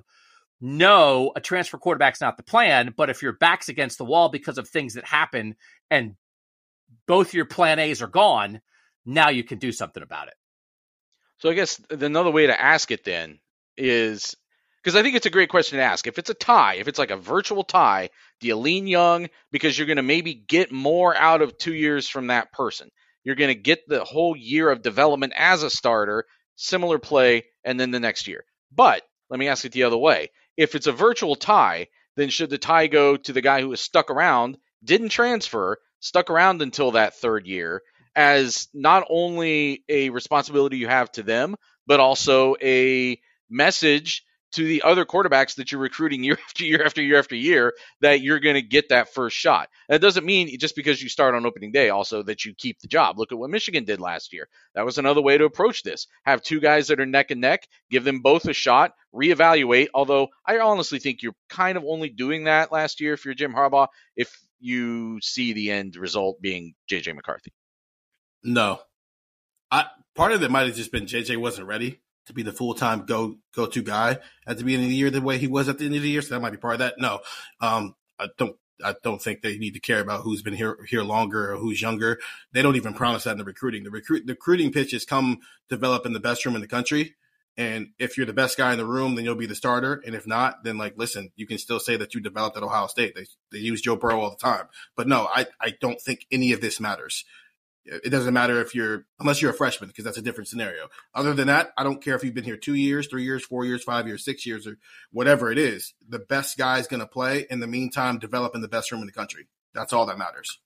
no, a transfer quarterback's not the plan, but if your back's against the wall because of things that happen and both your plan A's are gone, now you can do something about it. So I guess another way to ask it then is, Because I think it's a great question to ask. If it's a tie, if it's like a virtual tie, do you lean young because you're going to maybe get more out of two years from that person? You're going to get the whole year of development as a starter, similar play, and then the next year. But let me ask it the other way. If it's a virtual tie, then should the tie go to the guy who was stuck around, didn't transfer, stuck around until that third year, as not only a responsibility you have to them, but also a message to the other quarterbacks that you're recruiting year after year after year after year that you're going to get that first shot. That doesn't mean just because you start on opening day also that you keep the job. Look at what Michigan did last year. That was another way to approach this. Have two guys that are neck and neck, give them both a shot, reevaluate, although I honestly think you're kind of only doing that last year if you're Jim Harbaugh, if you see the end result being J J McCarthy. No. I part of it might have just been J J wasn't ready to be the full-time go, go-to guy at the beginning of the year the way he was at the end of the year, so that might be part of that. No, um, I don't I don't think they need to care about who's been here here longer or who's younger. They don't even promise that in the recruiting. The, recruit, the recruiting pitches come develop in the best room in the country, and if you're the best guy in the room, then you'll be the starter, and if not, then, like, listen, you can still say that you developed at Ohio State. They, they use Joe Burrow all the time. But, no, I, I don't think any of this matters. It doesn't matter if you're, unless you're a freshman, because that's a different scenario. Other than that, I don't care if you've been here two years, three years, four years, five years, six years, or whatever it is. The best guy is going to play. In the meantime, develop in the best room in the country. That's all that matters.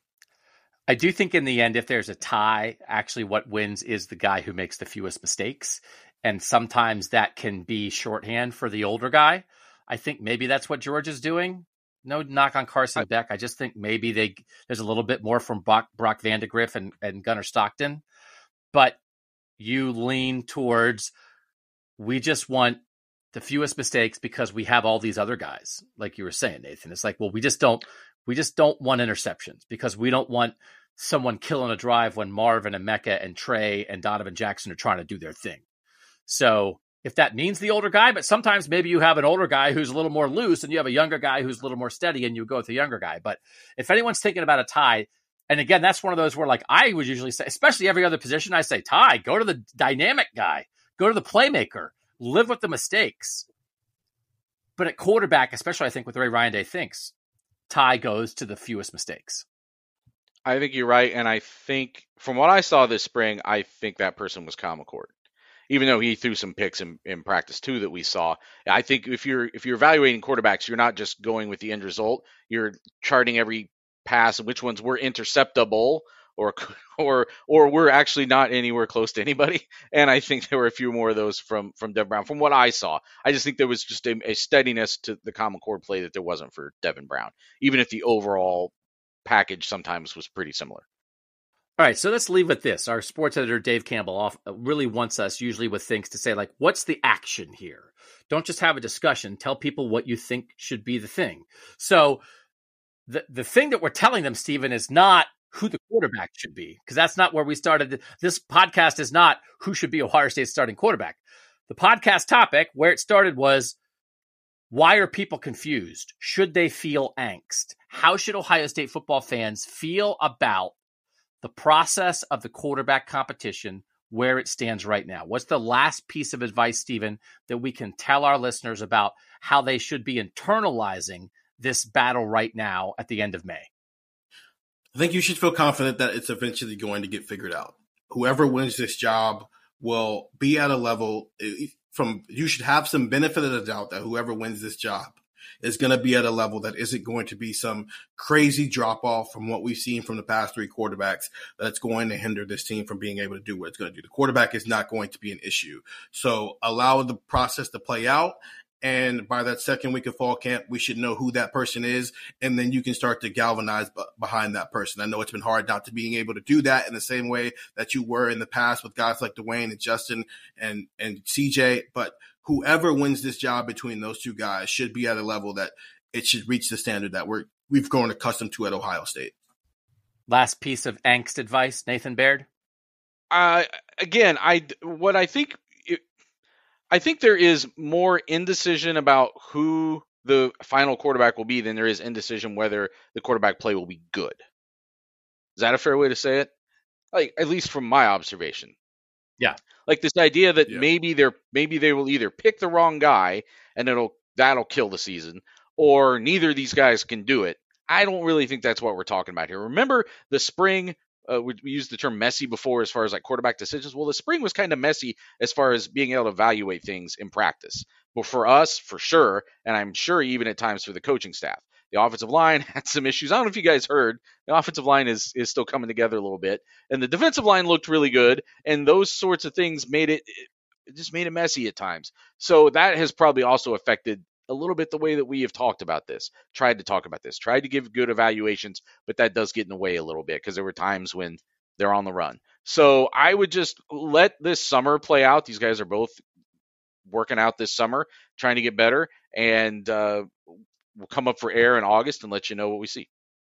I do think in the end, if there's a tie, actually what wins is the guy who makes the fewest mistakes. And sometimes that can be shorthand for the older guy. I think maybe that's what George is doing. No knock on Carson Beck. I just think maybe they there's a little bit more from Brock, Brock Vandagriff and, and Gunnar Stockton. But you lean towards we just want the fewest mistakes because we have all these other guys, like you were saying, Nathan. It's like, well, we just don't we just don't want interceptions because we don't want someone killing a drive when Marvin and Mecca and Trey and Donovan Jackson are trying to do their thing. So if that means the older guy, but sometimes maybe you have an older guy who's a little more loose and you have a younger guy who's a little more steady and you go with the younger guy. But if anyone's thinking about a tie, and again, that's one of those where, like, I would usually say, especially every other position, I say tie, go to the dynamic guy, go to the playmaker, live with the mistakes. But at quarterback, especially I think with the way Ryan Day thinks, tie goes to the fewest mistakes. I think you're right. And I think from what I saw this spring, I think that person was Kyle McCord. Even though he threw some picks in, in practice too that we saw, I think if you're if you're evaluating quarterbacks, you're not just going with the end result. You're charting every pass and which ones were interceptable or or or were actually not anywhere close to anybody. And I think there were a few more of those from from Devin Brown. From what I saw, I just think there was just a, a steadiness to the Kyle McCord play that there wasn't for Devin Brown, even if the overall package sometimes was pretty similar. All right, so let's leave with this. Our sports editor, Dave Campbell, off, really wants us usually with things to say, like, what's the action here? Don't just have a discussion. Tell people what you think should be the thing. So the the thing that we're telling them, Stephen, is not who the quarterback should be, because that's not where we started. This podcast is not who should be Ohio State's starting quarterback. The podcast topic, where it started, was why are people confused? Should they feel angst? How should Ohio State football fans feel about the process of the quarterback competition, where it stands right now? What's the last piece of advice, Stephen, that we can tell our listeners about how they should be internalizing this battle right now at the end of May? I think you should feel confident that it's eventually going to get figured out. Whoever wins this job will be at a level from, you should have some benefit of the doubt that whoever wins this job is going to be at a level that isn't going to be some crazy drop off from what we've seen from the past three quarterbacks that's going to hinder this team from being able to do what it's going to do. The quarterback is not going to be an issue. So allow the process to play out. And by that second week of fall camp, we should know who that person is. And then you can start to galvanize b- behind that person. I know it's been hard not to being able to do that in the same way that you were in the past with guys like Dwayne and Justin and, and C J, but whoever wins this job between those two guys should be at a level that it should reach the standard that we're, we've grown accustomed to at Ohio State. Last piece of angst advice, Nathan Baird. Uh, again, I, what I think, it, I think there is more indecision about who the final quarterback will be than there is indecision whether the quarterback play will be good. Is that a fair way to say it? Like, at least from my observation. Yeah. Like this idea that Yeah. maybe they're maybe they will either pick the wrong guy and it'll that'll kill the season, or neither of these guys can do it. I don't really think that's what we're talking about here. Remember the spring, uh, we, we used the term messy before as far as like quarterback decisions. Well, the spring was kind of messy as far as being able to evaluate things in practice. But for us, for sure, and I'm sure even at times for the coaching staff, the offensive line had some issues. I don't know if you guys heard, the offensive line is is still coming together a little bit, and the defensive line looked really good, and those sorts of things made it, it just made it messy at times. So that has probably also affected a little bit the way that we have talked about this, tried to talk about this, tried to give good evaluations, but that does get in the way a little bit because there were times when they're on the run. So I would just let this summer play out. These guys are both working out this summer, trying to get better, and uh, we'll come up for air in August and let you know what we see.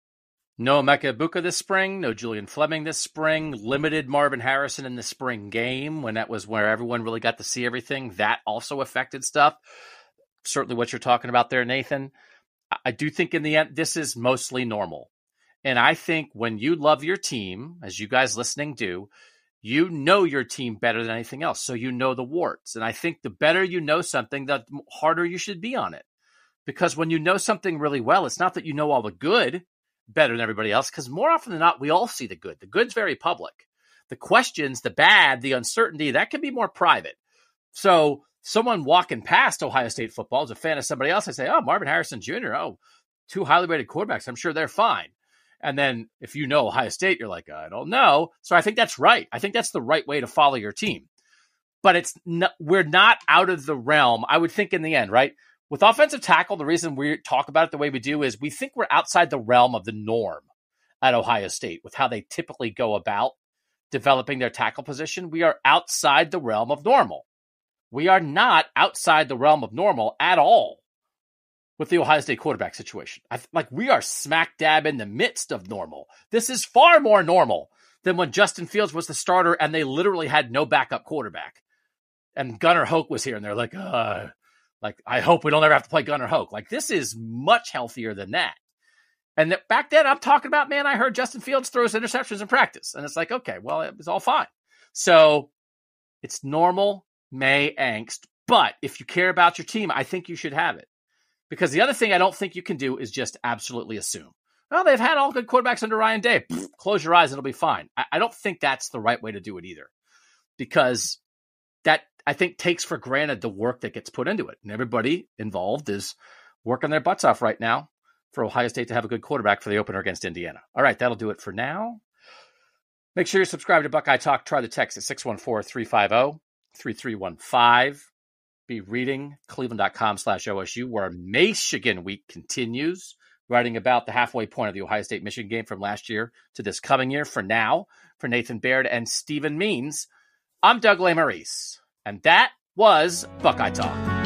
No Emeka Egbuka this spring, no Julian Fleming this spring, limited Marvin Harrison in the spring game when that was where everyone really got to see everything. That also affected stuff. Certainly what you're talking about there, Nathan. I do think in the end, this is mostly normal. And I think when you love your team, as you guys listening do, you know your team better than anything else. So you know the warts. And I think the better you know something, the harder you should be on it. Because when you know something really well, it's not that you know all the good better than everybody else, because more often than not, we all see the good. The good's very public. The questions, the bad, the uncertainty, that can be more private. So someone walking past Ohio State football is a fan of somebody else. I say, oh, Marvin Harrison Junior, oh, two highly rated quarterbacks. I'm sure they're fine. And then if you know Ohio State, you're like, I don't know. So I think that's right. I think that's the right way to follow your team. But it's not, we're not out of the realm. I would think in the end, right? With offensive tackle, the reason we talk about it the way we do is we think we're outside the realm of the norm at Ohio State with how they typically go about developing their tackle position. We are outside the realm of normal. We are not outside the realm of normal at all with the Ohio State quarterback situation. I, like we are smack dab in the midst of normal. This is far more normal than when Justin Fields was the starter and they literally had no backup quarterback. And Gunnar Hoke was here and they're like, uh, like, I hope we don't ever have to play Gunnar Hoke. Like this is much healthier than that. And that back then I'm talking about, man, I heard Justin Fields throws interceptions in practice. And it's like, okay, well, it was all fine. So it's normal May angst. But if you care about your team, I think you should have it. Because the other thing I don't think you can do is just absolutely assume, well, they've had all good quarterbacks under Ryan Day. Pfft, close your eyes, it'll be fine. I, I don't think that's the right way to do it either. Because that, I think, takes for granted the work that gets put into it. And everybody involved is working their butts off right now for Ohio State to have a good quarterback for the opener against Indiana. All right, that'll do it for now. Make sure you're subscribed to Buckeye Talk. Try the text at six one four, three five zero, three three one five. Be reading cleveland.com slash OSU, where Michigan week continues, writing about the halfway point of the Ohio State-Michigan game from last year to this coming year. For now, for Nathan Baird and Stephen Means, I'm Doug Lesmerises, and that was Buckeye Talk.